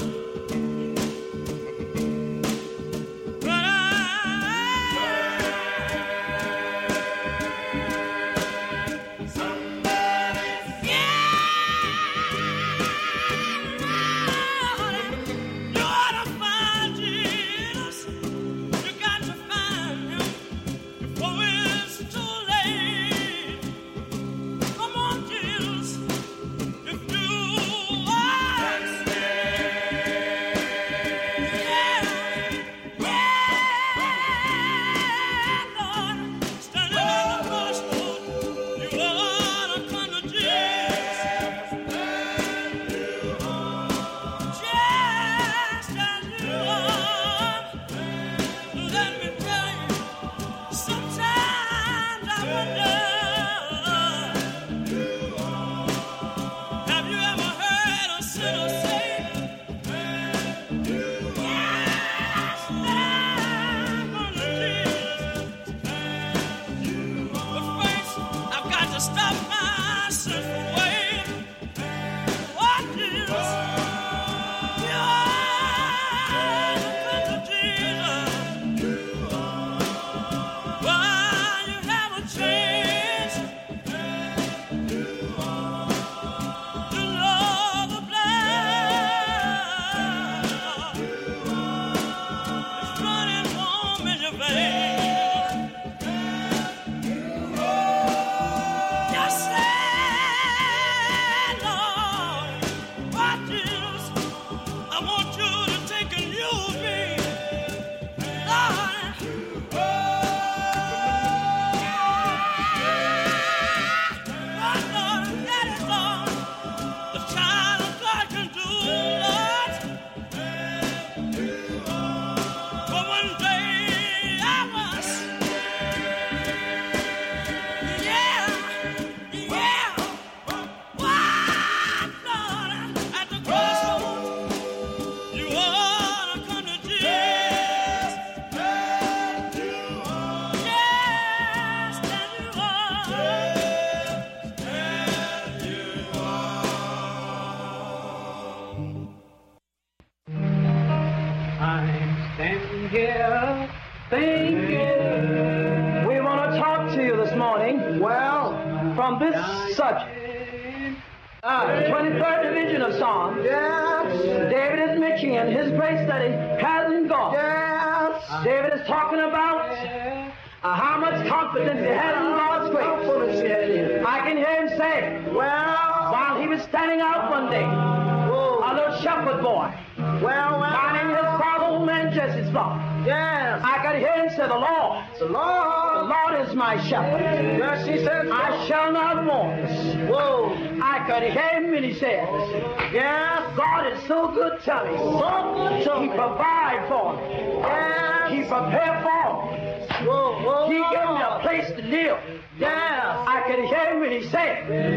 Uh, twenty-third division of Psalms. Yes. David is mentioning his place that he hasn't gone. Yes. David is talking about uh, how much confidence he had in God's grace. I can hear him say, Well, while he was standing out one day, whoa. a little shepherd boy, Well, well. minding his father, old man Jesse's flock. Yes. I could hear him say, the Lord, The the Lord. Lord is my shepherd. Yes, he said so. I shall not want. Whoa. I could hear him and he says, Yes. God is so good to me. So good to He me. provides for me. Yes. He prepared for me. Whoa, whoa, He gave me a whoa. place to live. Yes. I could hear him when he said,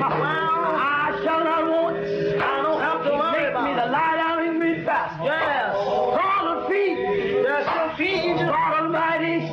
I shall not want. I don't have to He worry make me about to it. lie down in green pastures. Yes. God will feed me. Yes, he'll feed you. God Almighty.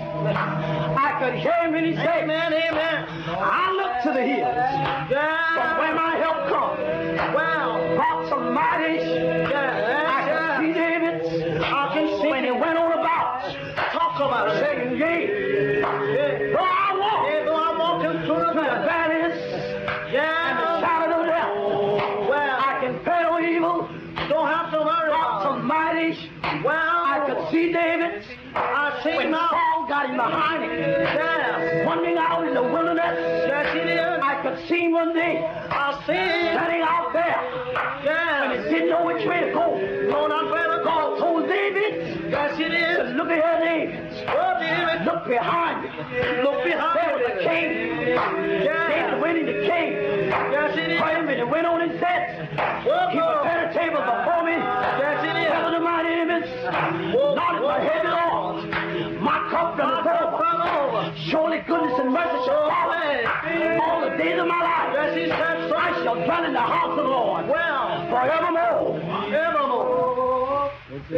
I could hear him when he said, Amen, amen. I look to the hills from where Yes. my help comes. Well, God Almighty. yes, I can see David I can see when he went on about talk about it. saying, yea, Yeah. though I walk Yeah, though I'm walking through the through the valley. valleys and the Yeah. shadow of death, Well, I can fear no evil. don't have to worry God about it. Almighty. Well, I could see David I see when now. Saul got him behind him, Yes. wandering out in the wilderness. Yes, he did. I could see him one day I see it. standing out there and Yes. he didn't know which way to go. No, not where to God go. told David, Yes, he to did. look at here, David. Oh, David. Look behind you. Look behind There was you. the king. David went in the king. Yes, he did. Put him and he went on his set. He prepared a table before me. Yes, he did. Seven of mine enemies. Not my head at all. My cup runneth over. Surely goodness and mercy shall follow me all the days of my life. Yes, he said so. I shall dwell in the house of the Lord Well, forevermore. evermore.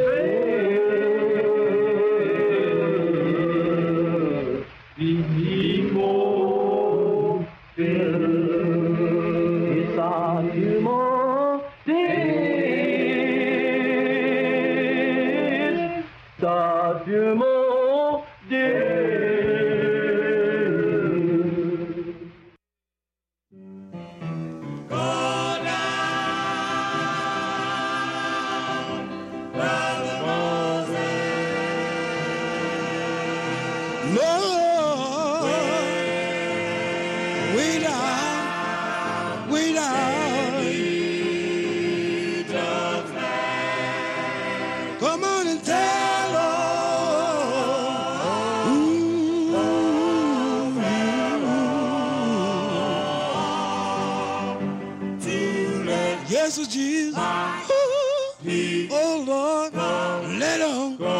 Yes, oh Jesus. Ooh, oh Lord, let him go.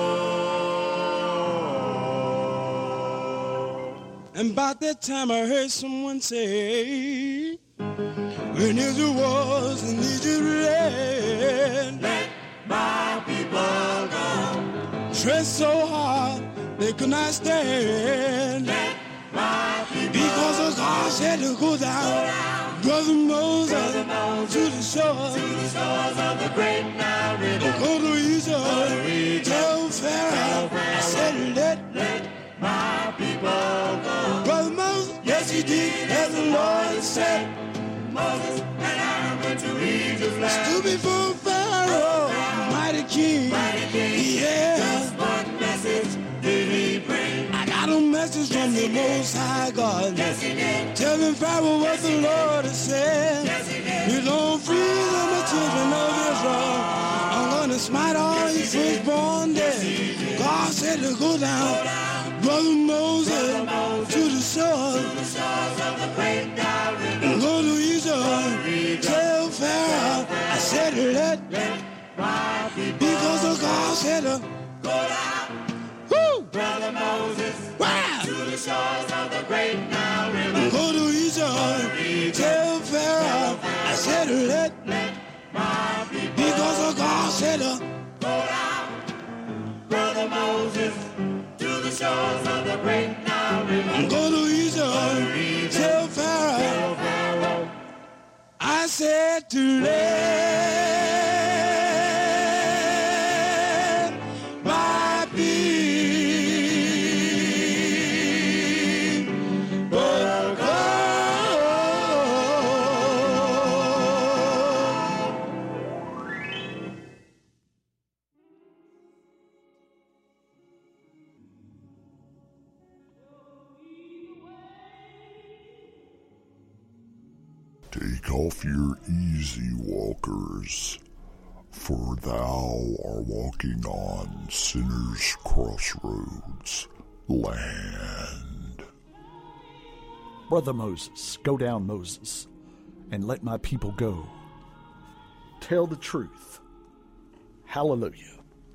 And about that time I heard someone say, when Israel was in Egypt land, let my people go. Stressed so hard they could not stand. Let my people because of God said to go down. Brother Moses, Brother Moses, to the shore, to the shores of the great Nile River. Go to Egypt, tell Pharaoh, I said let, let my people go. Brother Moses, yes he did, as the Lord said. Moses and Aaron went to Egypt's land. Stood before Pharaoh, mighty king, mighty king. Yeah. Just one message did he bring. I got a message from the Most High God. Yes, he did. Telling Pharaoh what the Lord has said. Yes, he did. He's gonna freeze on the children of Israel. I'm gonna smite all his firstborn dead. God said to go down. Brother Moses, Brother Moses to the shore, to the shores of the great Nile River. Go to Egypt, tell Pharaoh, I said let, let my people because of God said to go down. Woo! Brother Moses, wow. To the shores of the great Nile River. Go to Egypt, tell Pharaoh, I said let, let my people because of God said to go down. Brother Moses, to the shores of the great Nile River. Go to Egypt, tell Pharaoh, I said to let my people go. Take off your easy walkers, for thou art walking on Sinner's Crossroads land. Brother Moses, go down, Moses, and let my people go. Tell the truth. Hallelujah.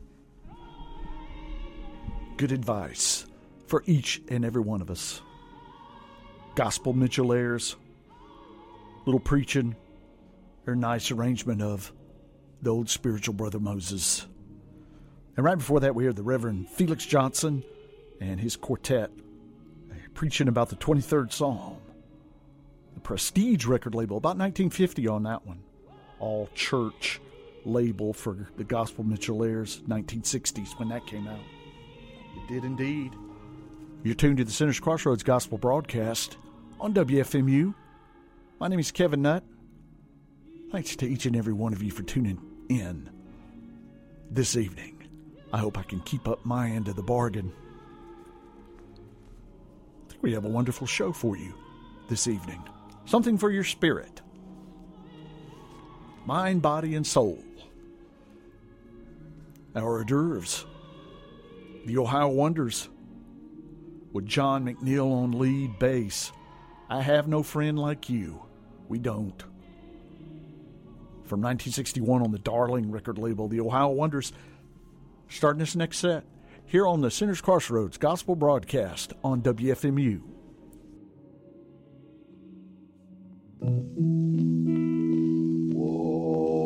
Good advice for each and every one of us. Gospel Mitchell airs, little preaching, or nice arrangement of the old spiritual Brother Moses. And right before that, we heard the Reverend Felix Johnson and his quartet preaching about the twenty-third Psalm. The Prestige record label, about nineteen fifty on that one. All church label for the Gospel Mitchell airs, nineteen sixties when that came out. It did indeed. You're tuned to the Sinner's Crossroads Gospel broadcast on W F M U. My name is Kevin Nutt. Thanks to each and every one of you for tuning in this evening. I hope I can keep up my end of the bargain. I think we have a wonderful show for you this evening. Something for your spirit, mind, body, and soul. Our hors d'oeuvres, the Ohio Wonders, with John McNeil on lead bass. I Have No Friend Like You. We don't. From nineteen sixty-one on the Darling record label, the Ohio Wonders, starting this next set here on the Sinner's Crossroads Gospel broadcast on W F M U.